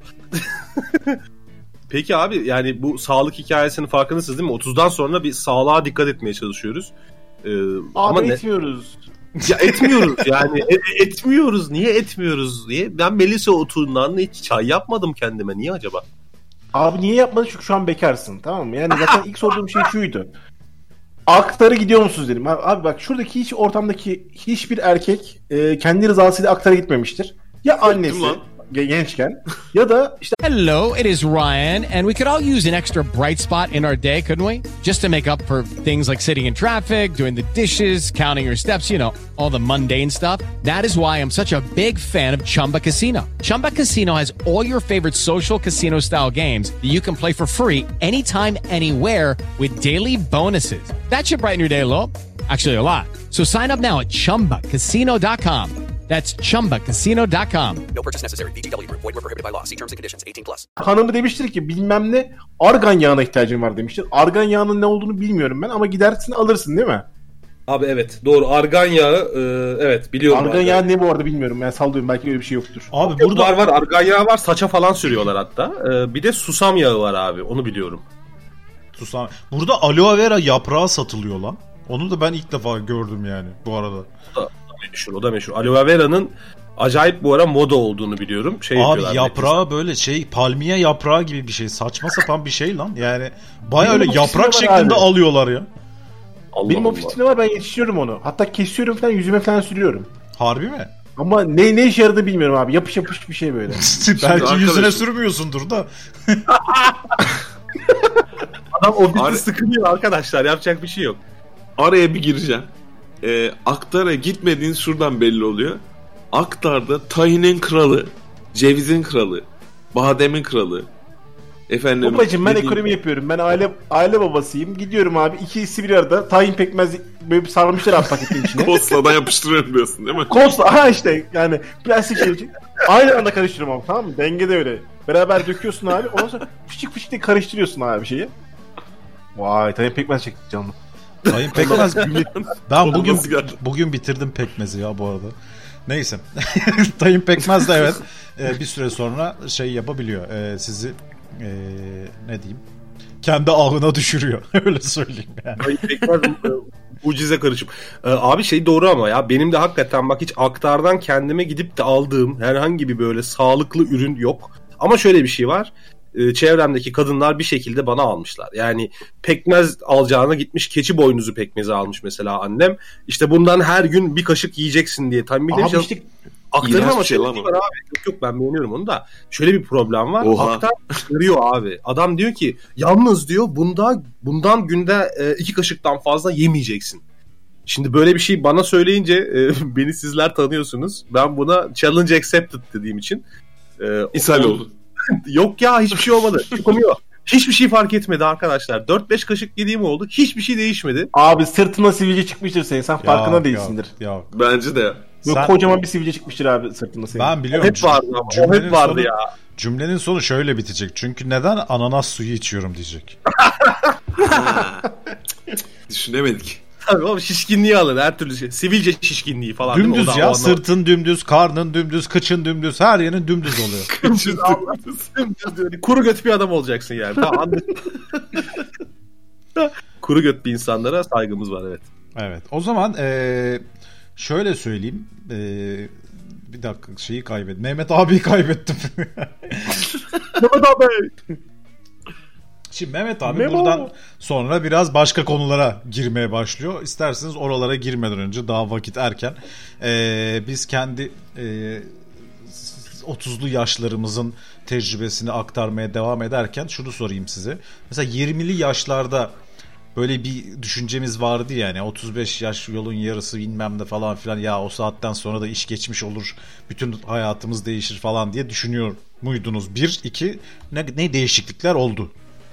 Peki abi yani bu sağlık hikayesinin farkındasınız değil mi? otuzdan sonra bir sağlığa dikkat etmeye çalışıyoruz. Ee, Abi ama ne? etmiyoruz. Ya etmiyoruz yani E- etmiyoruz. Niye etmiyoruz? Niye? Ben Melisa otundan hiç çay yapmadım kendime. Niye acaba? Abi niye yapmadın? Çünkü şu an bekarsın, tamam mı? Yani zaten ilk sorduğum şey şuydu. Aktar'a gidiyor musunuz dedim. Abi, abi bak şuradaki hiç ortamdaki hiçbir erkek e, kendi rızasıyla Aktar'a gitmemiştir. Ya annesi lan. gençken ya da işte Hello, it is Ryan, and we could all use an extra bright spot in our day, couldn't we? Just to make up for things like sitting in traffic, doing the dishes, counting your steps, you know, all the mundane stuff. That is why I'm such a big fan of Chumba Casino. Chumba Casino has all your favorite social casino-style games that you can play for free anytime, anywhere with daily bonuses. That should brighten your day a little. Actually, a lot. So sign up now at chumba casino dot com. That's chumba casino dot com. No purchase necessary. V G W Group. Void where prohibited by law. See terms and conditions. eighteen plus. hanımı demiştir ki bilmem ne argan yağına ihtiyacım var demiştir. Argan yağının ne olduğunu bilmiyorum ben ama gidersin alırsın değil mi? Abi evet doğru, argan yağı e, evet biliyorum. Argan yağı ne bu arada bilmiyorum. Ben sallıyorum, belki öyle bir şey yoktur. Abi Burada burada var var, argan yağı var, saça falan sürüyorlar hatta. E, bir de susam yağı var abi, onu biliyorum. susam. Burada aloe vera yaprağı satılıyor lan. Onu da ben ilk defa gördüm yani bu arada. O da meşhur, o da meşhur. Aloe vera'nın acayip bu ara moda olduğunu biliyorum. Şey Abi yapıyorlar, yaprağı nefes. böyle şey palmiye yaprağı gibi bir şey. Saçma sapan bir şey lan. Yani baya öyle Benim yaprak ofisinde var şeklinde abi. alıyorlar ya. Allah Benim Allah. ofisimde var, ben yetiştiriyorum onu. Hatta kesiyorum falan, yüzüme falan sürüyorum. Harbi mi? Ama ne ne işe yaradığını bilmiyorum abi. Yapış yapış bir şey böyle. Belki arkadaşım- yüzüne sürmüyorsundur da. Adam ofiste Abi- sıkılıyor arkadaşlar, yapacak bir şey yok. Araya bir gireceğim. Ee, Aktar'a gitmediğiniz şuradan belli oluyor. Aktar'da tahinin kralı, cevizin kralı, bademin kralı. Efendim. Babacım ben dediğim- ekonomi yapıyorum. Ben aile aile babasıyım. Gidiyorum abi, ikisi bir arada tahin pekmez böyle bir sarmışlar abi paketin içine. Kosla'dan yapıştırıyorum diyorsun değil mi? Kosla ha işte yani plastik şey için. Aynı anda karıştırıyorum abi, tamam mı? Dengede öyle. Beraber döküyorsun abi. Ondan sonra fışık fışık diye karıştırıyorsun abi şeyi. Vay, tahin pekmez çektik canım. Sayın Pekmez. Ben bugün Nasıl geldi? bugün bitirdim pekmezi ya bu arada. Neyse. Tayin Pekmez de evet e, bir süre sonra şey yapabiliyor. E, sizi e, ne diyeyim? Kendi ahına düşürüyor. Öyle söyleyeyim yani. Ay, pekmez e, ucize karışıp. Ee, abi şey doğru ama ya, benim de hakikaten bak hiç aktardan kendime gidip de aldığım herhangi bir böyle sağlıklı ürün yok. Ama şöyle bir şey var. Ee, çevremdeki kadınlar bir şekilde bana almışlar. Yani pekmez alacağına gitmiş keçi boynuzu pekmezi almış mesela annem. İşte bundan her gün bir kaşık yiyeceksin diye. Tabii Abi demiş, işte aktarın İğrenç ama bir şey şöyle lan bir o. şey var abi. Yok yok, ben beğeniyorum onu da. Şöyle bir problem var. Oha. Aktar kırıyor abi. Adam diyor ki yalnız diyor bunda bundan günde e, iki kaşıktan fazla yemeyeceksin. Şimdi böyle bir şey bana söyleyince e, beni sizler tanıyorsunuz. Ben buna challenge accepted dediğim için. E, İshal o- oldu. Yok ya, hiçbir şey olmadı. Çıkamıyor. Hiçbir şey fark etmedi arkadaşlar. dört beş kaşık yediğim oldu. Hiçbir şey değişmedi. abi sırtına sivilce çıkmıştır senin. Sen farkında değilsindir. Yok, yok. Bence de. Yok, Sen- kocaman bir sivilce çıkmıştır abi sırtına senin. Ben biliyorum. Hep vardı ama. O Cümlenin hep vardı sonu- ya. Cümlenin sonu şöyle bitecek. Çünkü neden ananas suyu içiyorum diyecek. Düşünemedik. Tabii oğlum, şişkinliği alır her türlü şey. Sivilce şişkinliği falan. değil mi? Dümdüz O da- ya. o anlam- Sırtın dümdüz, karnın dümdüz, kıçın dümdüz, her yerin dümdüz oluyor. Dümdüz Allah. Dümdüz diyor. Kuru göt bir adam olacaksın yani. Tamam, anladım. Kuru göt bir insanlara saygımız var, evet. Evet. O zaman eee, şöyle söyleyeyim. Eee, bir dakika şeyi kaybettim. Mehmet abiyi kaybettim. Mehmet abi. Şimdi Mehmet abi Memo. buradan sonra biraz başka konulara girmeye başlıyor. İsterseniz oralara girmeden önce, daha vakit erken, eee, biz kendi eee, otuzlu yaşlarımızın tecrübesini aktarmaya devam ederken şunu sorayım size. Mesela yirmili yaşlarda böyle bir düşüncemiz vardı yani, otuz beş yaş yolun yarısı bilmem ne falan filan, ya o saatten sonra da iş geçmiş olur, bütün hayatımız değişir falan diye düşünüyor muydunuz? Bir, iki, ne, ne değişiklikler oldu?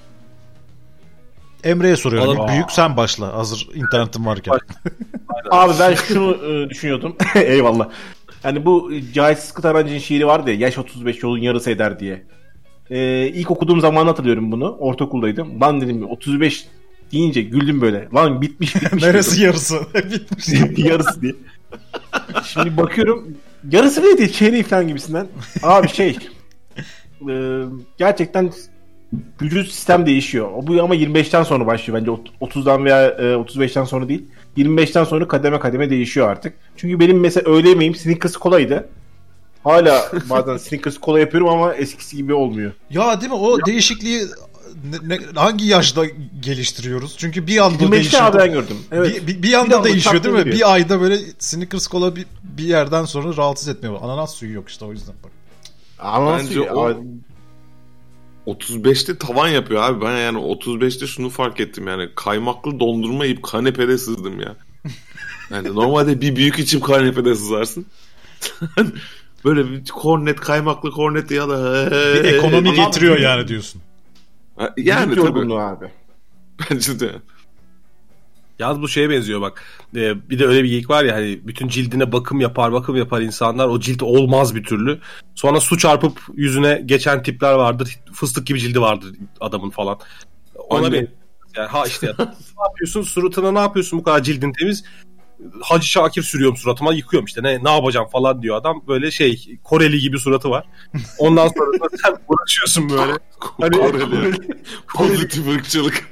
Emre'ye soruyorum. Aa. Büyük sen başla, hazır internetin varken. Abi ben şunu e, düşünüyordum. Eyvallah. Yani bu Cahit Sıtkı Tarancı'nın şiiri vardı ya, yaş otuz beş yolun yarısı eder diye. Ee, ilk okuduğum zaman hatırlıyorum bunu. Ortaokuldaydım. Lan dedim otuz beş deyince güldüm böyle. Lan bitmiş bitmiş. Neresi yarısı? Bitmiş. Yarısı diye. Şimdi bakıyorum yarısı bile değil, çeyreği falan gibisinden. Abi şey e, gerçekten vücut sistem değişiyor. O bu ama yirmi beşten sonra başlıyor bence. otuzdan veya e, otuz beşten sonra değil. yirmi beşten sonra kademe kademe değişiyor artık. Çünkü benim mesela öğle yemeğim Snickers kolaydı. Hala bazen Snickers kola yapıyorum ama eskisi gibi olmuyor. Ya değil mi? O değişikliği ne, ne- hangi yaşta geliştiriyoruz? Çünkü bir anda yirmi beşte değişiyor. abi ben gördüm. Evet. Bir, bir, bir anda Bir anda değişiyor çat değil mi? geliyor. Bir ayda böyle Snickers kola bir, bir yerden sonra rahatsız etmiyor. Ananas suyu yok işte, o yüzden bak. Ananas Bence suyu. o- Abi, otuz beşte tavan yapıyor abi. Ben yani otuz beşte şunu fark ettim yani. Kaymaklı dondurma yiyip kanepede sızdım ya. Yani normalde bir büyük içim kanepede sızarsın. Böyle bir kornet, kaymaklı kornet ya da... Bir ekonomi getiriyor yani diyorsun. Ha, vücut Yani tabii. yorgunluğu abi. Bence de. Yalnız bu şeye benziyor bak. Ee, bir de öyle bir geyik var ya hani bütün cildine bakım yapar bakım yapar insanlar. O cilt olmaz bir türlü. Sonra su çarpıp yüzüne geçen tipler vardır. Fıstık gibi cildi vardır adamın falan. Ona Anne. bir yani ha işte ya, ne yapıyorsun suratına ne yapıyorsun bu kadar cildin temiz? Hacı Şakir sürüyorum suratıma yıkıyorum işte ne ne yapacağım falan diyor adam. Böyle şey Koreli gibi suratı var. Ondan sonra da sen uğraşıyorsun böyle. Hani- Koreli. Pozitif ırkçılık.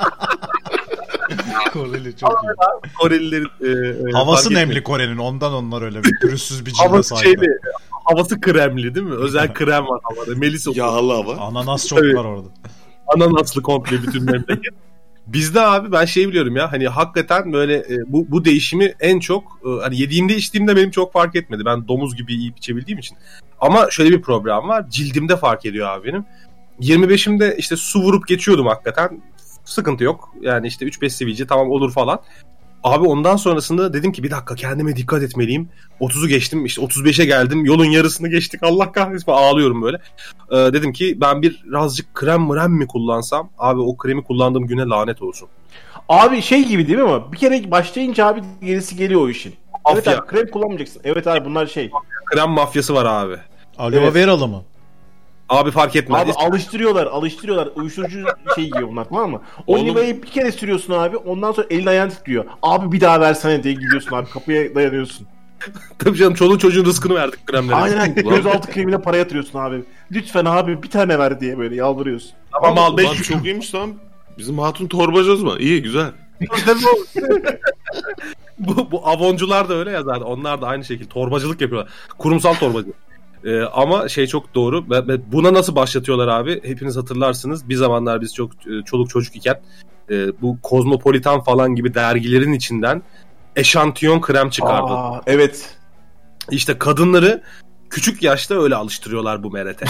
Koreli çok iyi. Korelilerin e, e, Havası fark nemli etmiyor. Kore'nin. Ondan onlar öyle bir pürüzsüz bir cilde Havası sahip. şeyli, havası kremli değil mi? Özel krem var havada. Melisa Yağlı hava. Ananas çok Evet. var orada. ananaslı komple bütün memleket. Bizde abi ben şey biliyorum ya hani hakikaten böyle e, bu bu değişimi en çok e, hani yediğimde içtiğimde benim çok fark etmedi. Ben domuz gibi yiyip içebildiğim için. Ama şöyle bir problem var. Cildimde fark ediyor abi benim. yirmi beşimde işte su vurup geçiyordum hakikaten. Sıkıntı yok. Yani işte üç beş sivilce tamam olur falan. Abi ondan sonrasında dedim ki bir dakika kendime dikkat etmeliyim. otuzu geçtim işte otuz beşe geldim. Yolun yarısını geçtik Allah kahretsin falan ağlıyorum böyle. Ee, dedim ki ben birazcık krem mrem mi kullansam? Abi o kremi kullandığım güne lanet olsun. Abi şey gibi değil mi ama bir kere başlayınca abi gerisi geliyor o işin. Evet Mafya. abi krem kullanmayacaksın. Evet abi bunlar şey. Krem mafyası var abi. Aloe Evet. veralı mı? Abi fark etmez. Abi alıştırıyorlar, alıştırıyorlar. Uyuşturucu şey yiyor bunlar tamam mı? O Oğlum- limayı bir kere sürüyorsun abi. Ondan sonra elin ayağın titriyor. Abi bir daha versene diye gidiyorsun abi. Kapıya dayanıyorsun. Tabii canım çoluğun çocuğun rızkını verdik kremlere. Aynen. Gözaltı kremine para yatırıyorsun abi. Lütfen abi bir tane ver diye böyle yalvarıyorsun. Tamam al Lan beş çok iyiymiş lan. Bizim hatun torbacı o zaman. İyi güzel. bu, bu avoncular da öyle ya zaten. Onlar da aynı şekilde torbacılık yapıyorlar. Kurumsal torbacı. Ee, ama şey çok doğru. Ve- ve Buna nasıl başlatıyorlar abi? Hepiniz hatırlarsınız. Bir zamanlar biz çok e, çoluk çocuk iken e, bu Kozmopolitan falan gibi dergilerin içinden eşantiyon krem çıkardı. Aa, evet. İşte kadınları küçük yaşta öyle alıştırıyorlar bu merete.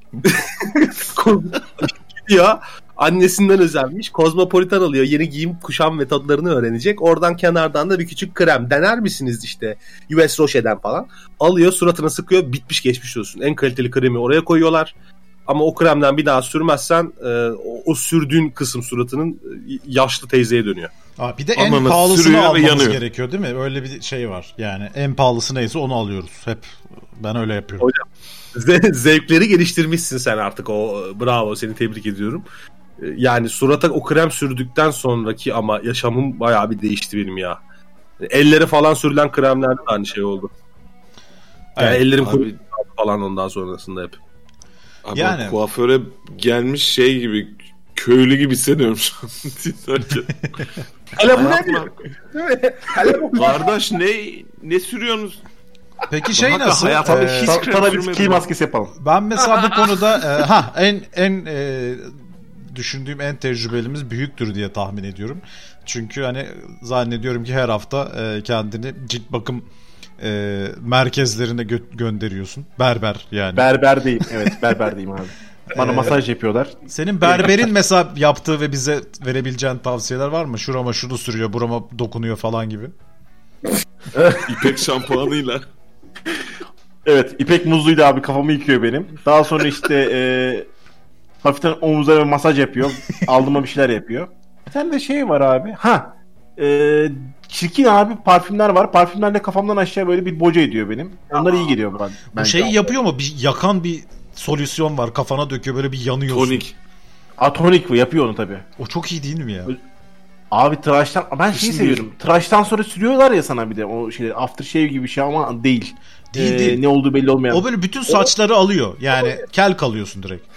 Gidiyor annesinden özenmiş kozmopolitan alıyor yeni giyim kuşam metodlarını öğrenecek oradan kenardan da bir küçük krem dener misiniz işte U S Roche'den falan alıyor suratına sıkıyor bitmiş geçmiş olsun en kaliteli kremi oraya koyuyorlar ama o kremden bir daha sürmezsen e, o, o sürdüğün kısım suratının e, yaşlı teyzeye dönüyor. Aa, bir de en Ananas pahalısını sürüyor ve almamız yanıyor. gerekiyor değil mi? Öyle bir şey var. Yani en pahalısı neyse onu alıyoruz. Hep ben öyle yapıyorum. Hocam ze- zevkleri geliştirmişsin sen artık o bravo seni tebrik ediyorum. E, Yani surata o krem sürdükten sonraki ama yaşamım bayağı bir değişti benim ya. Ellere falan sürülen kremlerde de aynı şey oldu. Yani Evet, ellerim abi. kurudu falan ondan sonrasında hep. Abi Yani- yani... kuaföre gelmiş şey gibi köylü gibi hissediyorum şu an. Dinlerken. Hele bu ne Hayatım diyor? Değil mi? Hele bu Kardeş ne ne sürüyorsunuz? Peki şey Hakikaten nasıl? hayatımda Ee, hiç- Sa- krem sana bir sürmedim skill ben. maskesi yapalım. Ben mesela bu konuda e, ha en en e, düşündüğüm en tecrübelimiz büyüktür diye tahmin ediyorum. Çünkü hani zannediyorum ki her hafta e, kendini cilt bakım e, merkezlerine gö- gönderiyorsun. Berber yani. Berberdeyim. Evet berberdeyim abi. Bana masaj yapıyorlar. Senin berberin mesela yaptığı ve bize verebileceğin tavsiyeler var mı? Şurama şunu sürüyor, burama dokunuyor falan gibi. İpek şampuanıyla. Evet İpek muzluydu abi kafamı yıkıyor benim. Daha sonra işte e, hafiften omuzlarıma masaj yapıyor. Aldıma bir şeyler yapıyor. Bir tane de şey var abi. Ha e, çirkin abi parfümler var. Parfümlerle kafamdan aşağı böyle bir boca ediyor benim. Onlar iyi geliyor bana. Bu bence. şeyi yapıyor mu? Bir yakan bir solüsyon var. Kafana döküyor böyle bir yanıyorsun. Tonik. Atonik bu yapıyor onu tabii. O çok iyi değil mi ya? Abi tıraştan ben şeyi Şimdi- seviyorum. Tıraştan sonra sürüyorlar ya sana bir de o şeyler aftershave gibi bir şey ama değil. Değil, Ee, değil. Ne olduğu belli olmayan. O böyle bütün saçları alıyor. Yani kel kalıyorsun direkt.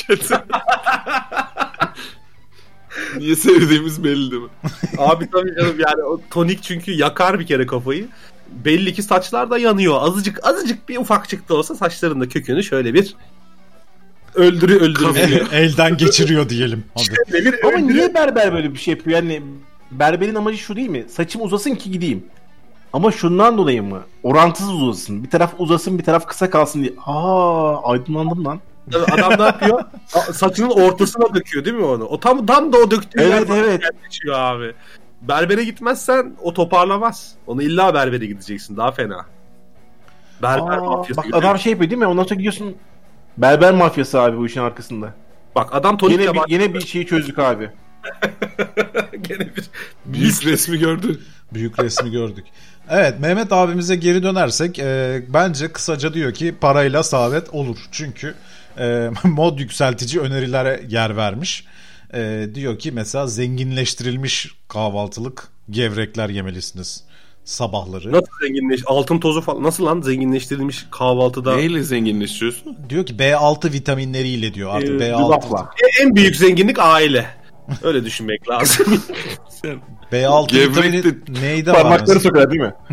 Niye sevdiğimiz belli değil mi? Abi tabii canım yani o tonik çünkü yakar bir kere kafayı. Belli ki saçlar da yanıyor. Azıcık azıcık bir ufakçık da olsa saçların da kökünü şöyle bir öldürü öldürüyor. Elden geçiriyor diyelim. Hadi. Ama niye berber böyle bir şey yapıyor? Yani berberin amacı şu değil mi? Saçım uzasın ki gideyim. Ama şundan dolayı mı? Orantısız uzasın. Bir taraf uzasın, bir taraf kısa kalsın diye. Aa, aydınlandım lan. Adam ne yapıyor? Saçının ortasına döküyor değil mi onu? O tam tam da o döktüğü evet, yer evet. geçiyor abi. Berbere gitmezsen o toparlamaz. Onu illa berbere gideceksin. Daha fena. Berber Aa, mafyası. bak adam şey yapıyor değil mi? Ondan sonra gidiyorsun. Berber mafyası abi bu işin arkasında. Bak adam tonik yine, yaban... bir, yine bir şeyi çözdük abi. Gene bir... Büyük resmi gördü. Büyük resmi gördük. Evet, Mehmet abimize geri dönersek e, bence kısaca diyor ki parayla saadet olur. Çünkü e, mod yükseltici önerilere yer vermiş. E, diyor ki mesela zenginleştirilmiş kahvaltılık gevrekler yemelisiniz sabahları. Nasıl zenginleş? Altın tozu falan. Nasıl lan zenginleştirilmiş kahvaltıda? Neyle zenginleşiyorsun? Diyor ki B altı vitaminleriyle diyor artık. Ee, B altı. En büyük zenginlik aile. Öyle düşünmek lazım. B altı vitamini neydi var? Parmakları sokar değil mi?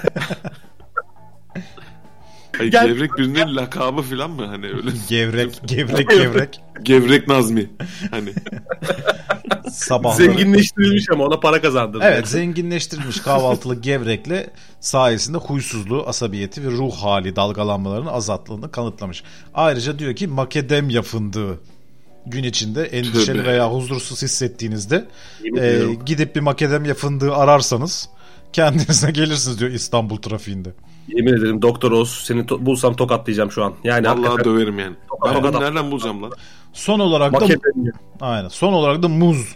Hayır, Gel... Gevrek birinin lakabı falan mı hani öyle? Gevrek, gevrek, gevrek. Gevrek Nazmi. Hani. Sabahları. Zenginleştirilmiş ama ona para kazandırdı. Evet, zenginleştirilmiş kahvaltılık gevrekle sayesinde huysuzluğu, asabiyeti ve ruh hali dalgalanmalarının azalttığını kanıtlamış. Ayrıca diyor ki makedemya fındığı gün içinde endişeli Tövbe. veya huzursuz hissettiğinizde e, gidip bir makedemya fındığı ararsanız kendinize gelirsiniz diyor İstanbul trafiğinde. Yemin ederim Doktor Oz seni to- bulsam tokatlayacağım şu an. Yani Vallahi hakikaten... döverim yani. Ben Tokat bunu at. nereden bulacağım lan? Son olarak da Makedemya. aynen. Son olarak da muz.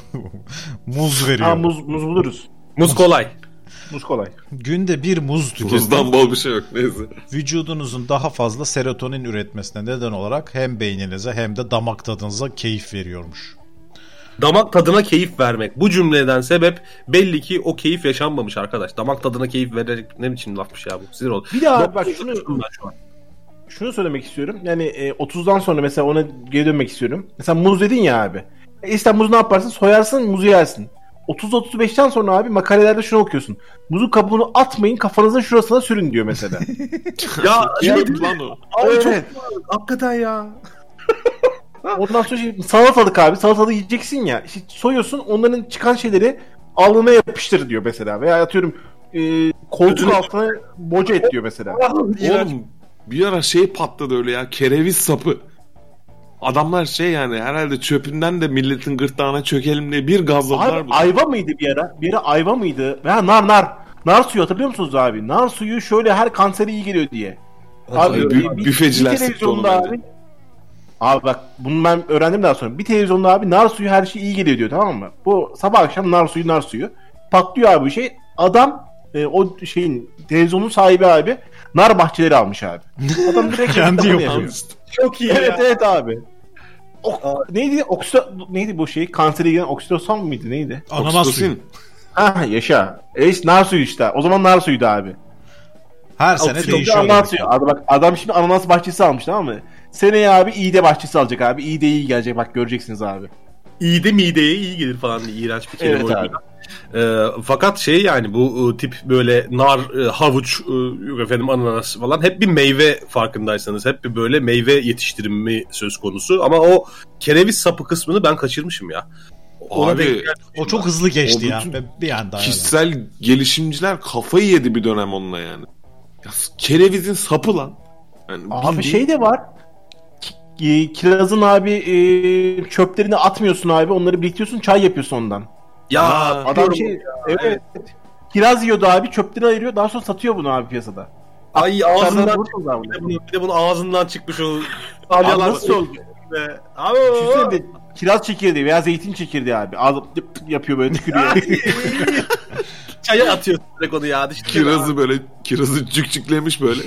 muz veriyor. Ha, muz, muz buluruz. Muz kolay. Muz kolay. Günde bir muz tüketin. Muzdan bol bir şey yok neyse. Vücudunuzun daha fazla serotonin üretmesine neden olarak hem beyninize hem de damak tadınıza keyif veriyormuş. Damak tadına keyif vermek. Bu cümleden sebep belli ki o keyif yaşanmamış arkadaş. Damak tadına keyif vererek ne biçim lafmış ya bu. Sinir oldu. Bir daha Doktor bak şunu şu an. şunu söylemek istiyorum. Yani e, otuzdan sonra mesela ona geri dönmek istiyorum. Mesela muz dedin ya abi. E işte muzu ne yaparsın? Soyarsın, muzu yersin. otuz otuz beşten sonra abi makalelerde şunu okuyorsun. Muzun kabuğunu atmayın, kafanızın şurasına sürün diyor mesela. Ya Kim lan o? Abi Evet. çok hakikaten ya. Ondan sonra şey, salatalık abi. Salatalığı yiyeceksin ya. İşte soyuyorsun, onların çıkan şeyleri alnına yapıştır diyor mesela. Veya atıyorum e, koltuk altına boca et diyor mesela. Oğlum bir ara şey patladı öyle ya. Kereviz sapı. Adamlar şey yani herhalde çöpünden de milletin gırtlağına çökelim diye bir gazladılar. Abi ayva mıydı bir ara? Bir ara ayva mıydı? Veya nar nar. Nar suyu hatırlıyor musunuz abi? Nar suyu şöyle her kansere iyi geliyor diye. Abi Bü- bir, büfeciler bir sıktı onu televizyonda abi. Abi bak bunu ben öğrendim daha sonra. Bir televizyonda abi nar suyu her şey iyi geliyor diyor, tamam mı? Bu sabah akşam nar suyu nar suyu. Patlıyor abi bu şey. Adam e, o şeyin televizyonun sahibi abi nar bahçeleri almış abi. Adam direkt Kendi yapıyor. yapıyor. Çok iyi Evet ya. evet abi. O, neydi? Oksito, neydi bu şey? Kansere giden oksitosan mıydı? Neydi? Ananas Oksitosin. suyu. Ha yaşa. E işte nar suyu işte. O zaman nar suyuydu abi. Her sene Oksitosin değişiyor. ananas demek. suyu. Abi bak adam şimdi ananas bahçesi almış, tamam mı? Seneye abi iğde bahçesi alacak abi. İğde iyi gelecek, bak göreceksiniz abi. İyi de mideye iyi gelir falan diye iğrenç bir kelime Evet oydu. abi. Ee, fakat şey yani bu e, tip böyle nar, e, havuç, e, yok efendim ananas falan hep bir meyve farkındaysanız. Hep bir böyle meyve yetiştirimi söz konusu. Ama o kereviz sapı kısmını ben kaçırmışım ya. Ona Abi, denk gelmişim O çok ben. hızlı geçti O ya. bütün Ve bir anda. Kişisel gelişimciler kafayı yedi bir dönem onunla yani. Ya, kerevizin sapı lan. Yani Abi bildiğin- şey de var. Ki- e, Kirazın abi e, çöplerini atmıyorsun abi. Onları biriktiriyorsun, çay yapıyorsun ondan. Ya Aa, Adam biliyorum şey ya. evet. Kiraz yiyordu abi, çöpleri ayırıyor. Daha sonra satıyor bunu abi piyasada. Ay Ağzından ağzından vurursunuz abi bir de, bunu. bunu, bir de bunun ağzından çıkmış o Abi salyalar. nasıl oldu? Be. Abi Düşünsene bir de kiraz çekirdeği veya zeytin çekirdeği abi. Ağzı tıp tıp yapıyor böyle, tükürüyor. çaya atıyor direkt onu ya. Düşünsene kirazı böyle kirazı cükcüklemiş böyle.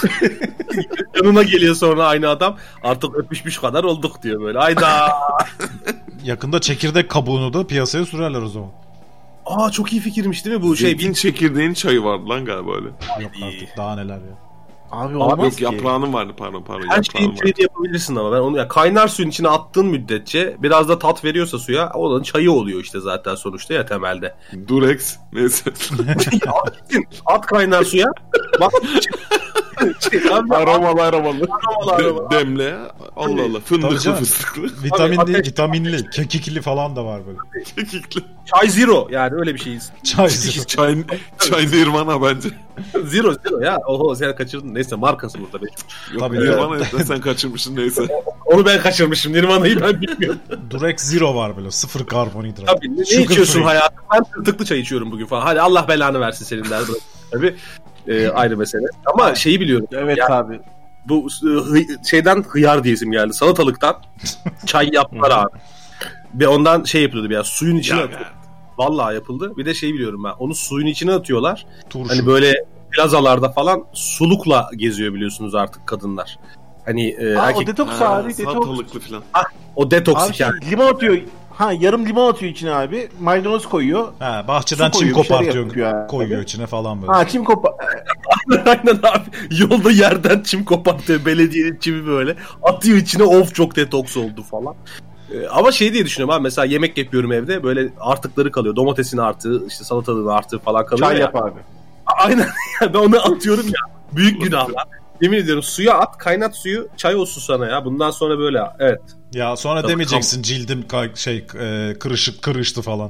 yanına geliyor sonra aynı adam. Artık öpüşmüş kadar olduk diyor böyle. Hayda. Yakında çekirdek kabuğunu da piyasaya sürerler o zaman. Aa çok iyi fikirmiş değil mi bu şey? Zeytin çekirdeğin çayı vardı lan galiba öyle. Yok artık daha neler ya. Abi Abi olmaz yok ki. yaprağının vardı pardon pardon. Her yaprağının şeyin vardı. çayını yapabilirsin ama ben onu ya kaynar suyun içine attığın müddetçe biraz da tat veriyorsa suya onun çayı oluyor işte zaten sonuçta ya temelde. Durex neyse. Ya, at kaynar suya. Bak şey, abi, aromalı aromalı. aromalı aromalı. De- demle. Allah Allah. Tabii Fındıklı canım. fıstıklı. Vitaminli, ateş- vitaminli, kekikli falan da var böyle. Kekikli. Çay zero yani öyle bir şeyiz. Çay. Çay, çay Nirvana bence. Zero zero ya. Oho sen kaçırdın. Neyse markası burada. Yok, Tabii. Nirvana da sen kaçırmışsın neyse. Onu ben kaçırmışım. Nirvana'yı ben bilmiyorum. Durex Zero var böyle. Sıfır karbonhidrat. Tabii ne, ne Sugar içiyorsun free. hayatım? Ben tırtıklı çay içiyorum bugün falan. Hadi Allah belanı versin senin der. Tabii e, ayrı mesele. Ama şeyi biliyorum. Evet Ya, abi. bu e, hı- şeyden hıyar diyesim geldi. Salatalıktan çay yaptılar abi. Ve ondan şey yapılıyordu biraz. Suyun içine Ya, atıyor. Vallahi yapıldı. Bir de şey biliyorum ben. Onu suyun içine atıyorlar. Turşu. Hani böyle plazalarda falan sulukla geziyor biliyorsunuz artık kadınlar. Hani e, Aa, erkek o detoks Ha, abi. Detoks. salatalıklı falan. o detoks Abi şey, hikaye. limon atıyor. Ha yarım limon atıyor içine abi. Maydanoz koyuyor. Ha, bahçeden Su çim koyuyor, bir şeyler kopartıyor, yapıyor abi. koyuyor içine falan böyle. Ha çim kopa. Aynen abi. Yolda yerden çim kopartıyor. Belediyenin çimi böyle. Atıyor içine, of çok detoks oldu falan. Ee, ama şey diye düşünüyorum abi. Mesela yemek yapıyorum evde. Böyle artıkları kalıyor. Domatesin artığı, işte salatalığın artığı falan kalıyor Çay ya. yap abi. Aynen. Ben onu atıyorum ya. Büyük günahlar. Yemin ediyorum suya at, kaynat suyu, çay olsun sana ya. Bundan sonra böyle. Evet. Ya sonra Tabii, demeyeceksin cildim kay- şey e, kırışık kırıştı falan.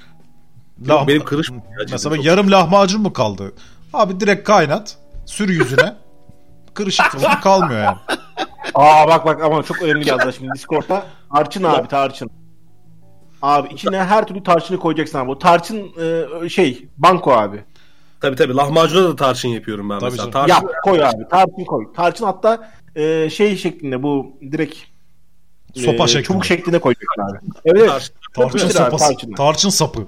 Yok, benim kırışmıyor ya cildim Mesela çok. yarım lahmacun mu kaldı? Abi direkt kaynat, sür yüzüne. Kırışık falan kalmıyor yani. Aa bak bak ama çok önemli geldi şimdi Discord'da. Tarçın abi tarçın. Abi içine her türlü tarçını koyacaksın abi. O tarçın e, şey banko abi. Tabii tabii. Lahmacuna da tarçın yapıyorum ben Tabii mesela. canım. Tarçın, Yap koy abi. Tarçın koy. Tarçın hatta e, şey şeklinde bu direkt Sopa e, şeklinde. çubuk şeklinde koyacaksın abi. Evet. tarçın. Tarçın Yapıştır abi, sopası, tarçını. tarçın sapı.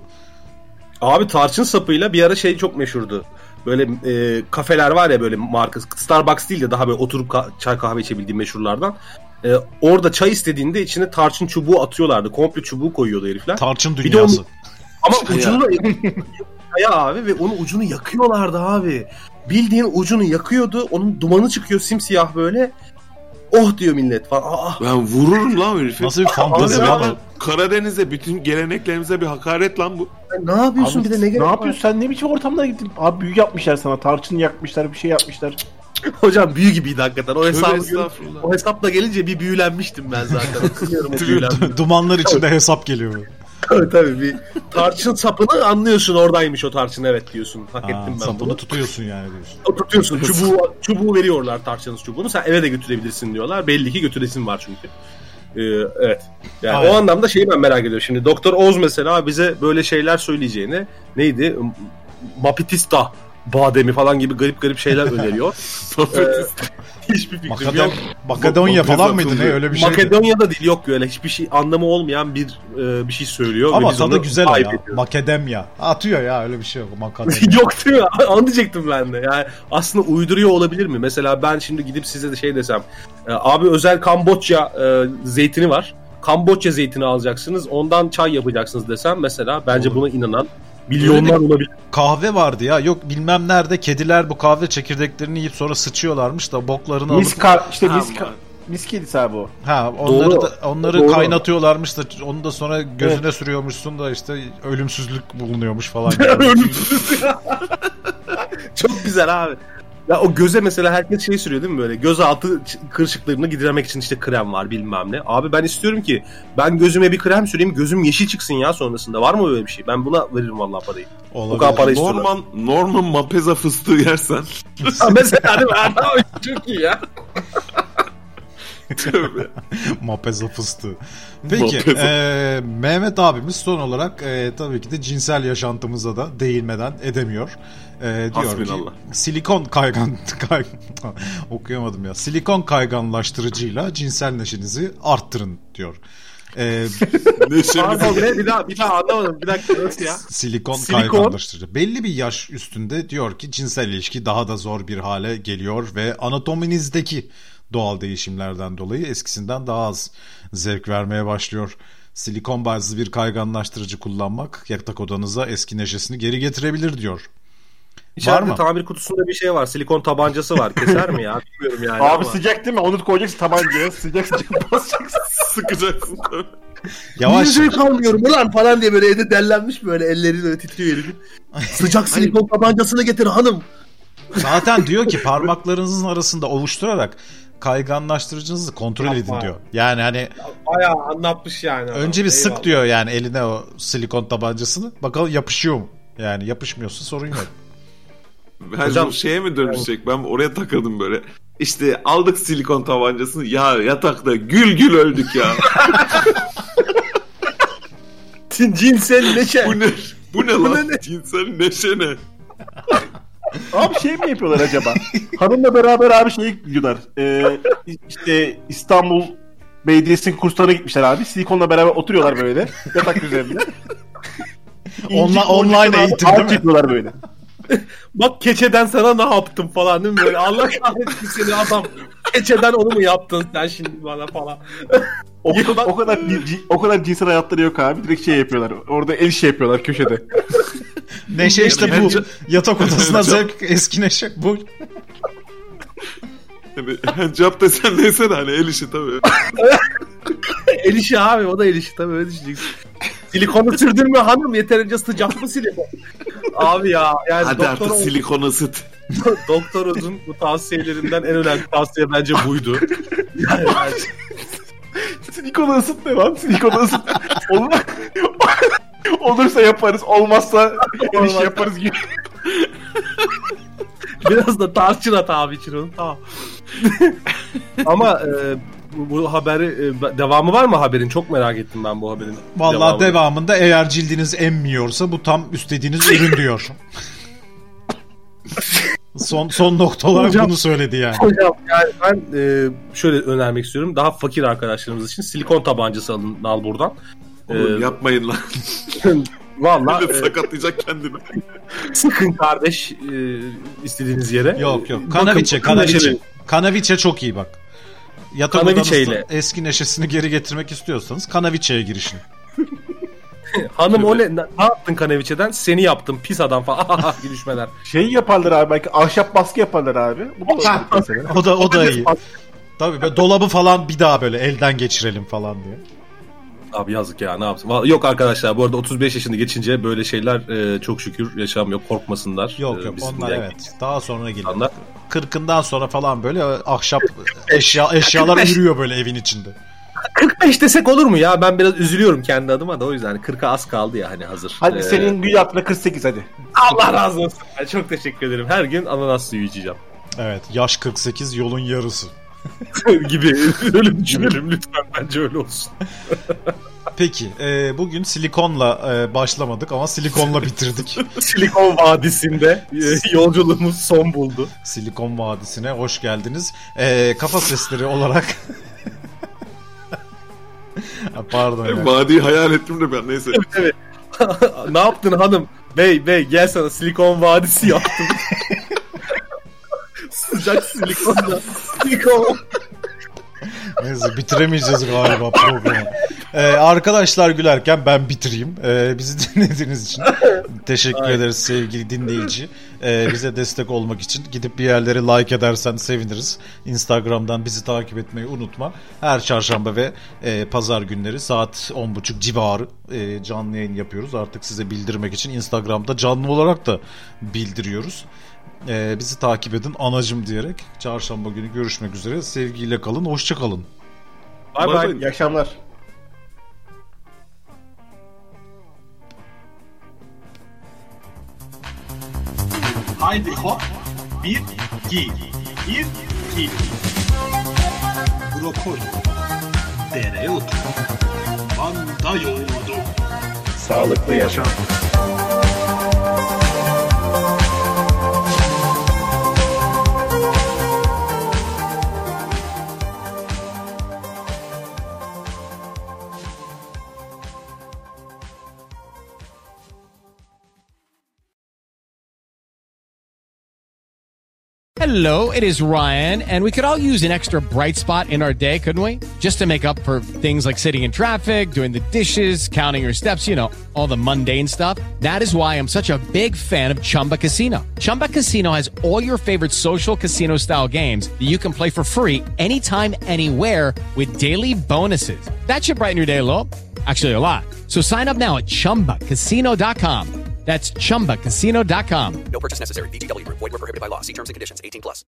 Abi tarçın sapıyla bir ara şey çok meşhurdu. Böyle e, kafeler var ya böyle marka Starbucks değil de daha böyle oturup ka- çay kahve içebildiğim meşhurlardan. E, orada çay istediğinde içine tarçın çubuğu atıyorlardı. Komple çubuğu koyuyordu herifler. Tarçın Bir de dünyası. onu- Ama ucunu da ya abi ve onun ucunu yakıyorlardı abi. Bildiğin ucunu yakıyordu. Onun dumanı çıkıyor simsiyah böyle. Oh diyor millet falan. Aa, Ben vururum lan herifi. Nasıl bir fantezi Abi lan ben o? Karadeniz'e bütün geleneklerimize bir hakaret lan bu. ne yapıyorsun Abi, bir de ne gerek ne var? yapıyorsun sen ne biçim ortamlara gittin? Abi büyü yapmışlar sana. Tarçın yakmışlar bir şey yapmışlar. Hocam büyü gibiydi hakikaten. O Tövbe hesabı estağfurullah. o hesapla gelince bir büyülenmiştim ben zaten. Hatırlıyorum o büyülenmeyi. Dumanlar içinde hesap geliyor. Tabii tabii bir tarçın sapını anlıyorsun, oradaymış o tarçın, evet diyorsun. Hak Ha, ettim ben sapını bunu. tutuyorsun yani diyorsun. O tutuyorsun. Çubuğu, çubuğu veriyorlar, tarçın çubuğunu. Sen eve de götürebilirsin diyorlar. Belli ki götüresin var çünkü. Ee, evet. Yani Aynen. o anlamda şeyi ben merak ediyorum. Şimdi Doktor Oz mesela bize böyle şeyler söyleyeceğini, neydi? Mapitista bademi falan gibi garip garip şeyler öneriyor. ee, hiçbir fikrim Makadem, yok. Makedonya Bak- falan mıydı ne bakıldı. öyle bir şey. Makedonya'da değil, yok öyle hiçbir şey anlamı olmayan bir e, bir şey söylüyor. ve Ama biz tadı onu güzel o ayıp ya. ediyoruz. Makedemya. Atıyor ya öyle bir şey yok. Makademya. Yok değil mi? Onu diyecektim ben de. Yani aslında uyduruyor olabilir mi? Mesela ben şimdi gidip size de şey desem. e, Abi özel Kamboçya e, zeytini var. Kamboçya zeytini alacaksınız. Ondan çay yapacaksınız desem mesela. Bence Olur. buna inanan milyonlar olabilir. Kahve vardı ya. Yok bilmem nerede kediler bu kahve çekirdeklerini yiyip sonra sıçıyorlarmış da boklarını alıp Miska işte Ha, miska. var. Miskiydi abi o. ha onları Doğru. da onları Doğru. kaynatıyorlarmış da onu da sonra gözüne sürüyormuşsun da işte ölümsüzlük bulunuyormuş falan. gibi. Ölümsüz ya. Çok güzel abi. Ya o göze mesela herkes şey sürüyor değil mi böyle? Gözaltı ç- kırışıklarını gidermek için işte krem var bilmem ne. Abi ben istiyorum ki ben gözüme bir krem süreyim, gözüm yeşil çıksın ya sonrasında. Var mı öyle bir şey? Ben buna veririm vallahi parayı. O kadar para istiyorum. Norman, Norman Mapeza fıstığı yersen. Ha, mesela değil mi? Adam çok iyi ya. Tövbe. Mapeza fıstığı. Peki Mapeza. e, Mehmet abimiz son olarak e, tabii ki de cinsel yaşantımıza da değinmeden edemiyor. E, diyor Hasbinallah. ki silikon kaygan kay, okuyamadım ya. Silikon kayganlaştırıcıyla cinsel neşenizi arttırın diyor. E, Pardon ne? Bir daha, bir daha anlamadım. Bir dakika nasıl ya? silikon, Silikon. kayganlaştırıcı. Belli bir yaş üstünde diyor ki cinsel ilişki daha da zor bir hale geliyor ve anatominizdeki doğal değişimlerden dolayı eskisinden daha az zevk vermeye başlıyor. Silikon bazlı bir kayganlaştırıcı kullanmak yatak odanıza eski neşesini geri getirebilir diyor. İçeride Var mı? tamir kutusunda bir şey var. Silikon tabancası var. Keser mi ya? Bilmiyorum yani. Abi ama. sıcak değil mi? Onu koyacaksın tabancaya. Sıcak sıcak basacaksın. Sıkacaksın tabii. Yavaş. Niye zevk almıyorum ulan falan diye böyle evde dellenmiş böyle elleri böyle titriyor herifin. Sıcak silikon tabancasını getir hanım. Zaten diyor ki parmaklarınızın arasında ovuşturarak kayganlaştırıcınızı kontrol Yapma. edin diyor. Yani hani bayağı anlatmış yani. önce bir Eyvallah. sık diyor yani eline o silikon tabancasını. Bakalım yapışıyor mu? Yani yapışmıyorsa sorun yok. Ben Hocam- bu şeye mi dönüşecek? Ben oraya takıldım böyle. İşte aldık silikon tabancasını. Ya yatakta gül gül öldük ya. Cinsel neşe. bu ne? Bu ne lan? Cinsel neşe ne? Abi şey mi yapıyorlar acaba? Hanımla beraber abi şey gidiyorlar. Ee, işte İstanbul Belediyesi'nin kurslarına gitmişler abi. Silikonla beraber oturuyorlar böyle. Yatak üzerinde. Onla- İncik online boncuktan eğitim ağaç değil mi? yapıyorlar böyle. Bak keçeden sana ne yaptım falan değil mi? Böyle Allah kahretsin seni adam. Keçeden onu mu yaptın sen şimdi bana falan. O kadar, o kadar ci- o kadar cinsel hayatları yok abi. Direkt şey yapıyorlar. Orada el şey yapıyorlar köşede. Neşe işte bu. Bence- Yatak odasına Bence- zevk eski neşe bu. Yani handjob desen neyse de hani el işi tabii. El işi abi, o da el işi tabii, öyle düşüneceksin. Silikonu sürdün mü hanım, yeterince sıcak mı silikon? Abi ya yani Hadi doktor, artık silikonu ısıt. doktorumuzun bu tavsiyelerinden en önemli tavsiye bence buydu. Yani, yani Silikonu ısıt ne lan? Silikonu ısıt. Olur. Olursa yaparız. Olmazsa el işi yaparız gibi. biraz da tarçın at abi için onu, tamam. Ama e, bu, bu haberi e, devamı var mı haberin? Çok merak ettim ben bu haberin. Vallahi devamını. devamında eğer cildiniz emmiyorsa bu tam istediğiniz ürün diyor. son son nokta olarak Hocam- bunu söyledi yani. Hocam yani ben e, şöyle önermek istiyorum. Daha fakir arkadaşlarımız için silikon tabancası alın, al buradan. Oğlum Ee, yapmayın lan. Vallahi Millet e, sakatlayacak kendini. sıkın kardeş e, istediğiniz yere. Yok yok. Bakın, Kanaviçe, bakın kanaviçe. neşeli. Kanaviçe çok iyi bak. Yatak Kanaviçe odanızda ile. eski neşesini geri getirmek istiyorsanız Kanaviçe'ye girişin. Hanım o ne, ne yaptın Kanaviçe'den? Seni yaptım pis adam falan. Gülüşmeler. Şey yaparlar abi belki ahşap baskı yaparlar abi. Bu da olabilir mesela. O da o da iyi. Tabii böyle dolabı falan bir daha böyle elden geçirelim falan diye. Abi yazık ya, ne yapsın. Vallahi yok arkadaşlar, bu arada otuz beş yaşını geçince böyle şeyler e, çok şükür yaşamıyor. Korkmasınlar. Yok E, yok bizim onlar yani evet. Daha sonra gelir. insanlar. Kırkından sonra falan böyle ahşap eşya eşyalar yürüyor böyle evin içinde. kırk beş desek olur mu ya? Ben biraz üzülüyorum kendi adıma da, o yüzden kırka az kaldı ya hani hazır. Hadi Ee, senin gül yaptığına kırk sekiz hadi. Allah razı olsun. Ben çok teşekkür ederim. Her gün ananas suyu içeceğim. Evet, yaş kırk sekiz, yolun yarısı. gibi öyle düşünelim lütfen, bence öyle olsun. Peki, e, bugün silikonla e, başlamadık ama silikonla bitirdik. Silikon Vadisi'nde e, yolculuğumuz son buldu. Silikon Vadisi'ne hoş geldiniz. E, kafa sesleri olarak... Ha, pardon ya. Vadiyi hayal ettim de ben neyse. Evet. Ne yaptın hanım? Bey bey gel sana Silikon Vadisi yaptım. Sıcak silikonla. Silikon. Neyse bitiremeyeceğiz galiba programı. Ee, arkadaşlar gülerken ben bitireyim. Ee, bizi dinlediğiniz için teşekkür ederiz sevgili dinleyici. Ee, bize destek olmak için gidip bir yerlere like edersen seviniriz. Instagram'dan bizi takip etmeyi unutma. Her çarşamba ve e, pazar günleri saat on buçuk civarı e, canlı yayın yapıyoruz. Artık size bildirmek için Instagram'da canlı olarak da bildiriyoruz. Ee, bizi takip edin anacım diyerek çarşamba günü görüşmek üzere. Sevgiyle kalın, hoşça kalın. Bay bay. İyi akşamlar. Haydi hop. Bir, iki. Bir, iki. Brokoli. Dereotu. Manda yoğurdu. Sağlıklı yaşam. Hello, it is Ryan, and we could all use an extra bright spot in our day, couldn't we? Just to make up for things like sitting in traffic, doing the dishes, counting your steps, you know, all the mundane stuff. That is why I'm such a big fan of Chumba Casino. Chumba Casino has all your favorite social casino-style games that you can play for free anytime, anywhere with daily bonuses. That should brighten your day a little. Actually, a lot. So sign up now at chumba casino dot com. That's chumba casino dot com. No purchase necessary. V G W Group. Void where prohibited by law. See terms and conditions. eighteen plus.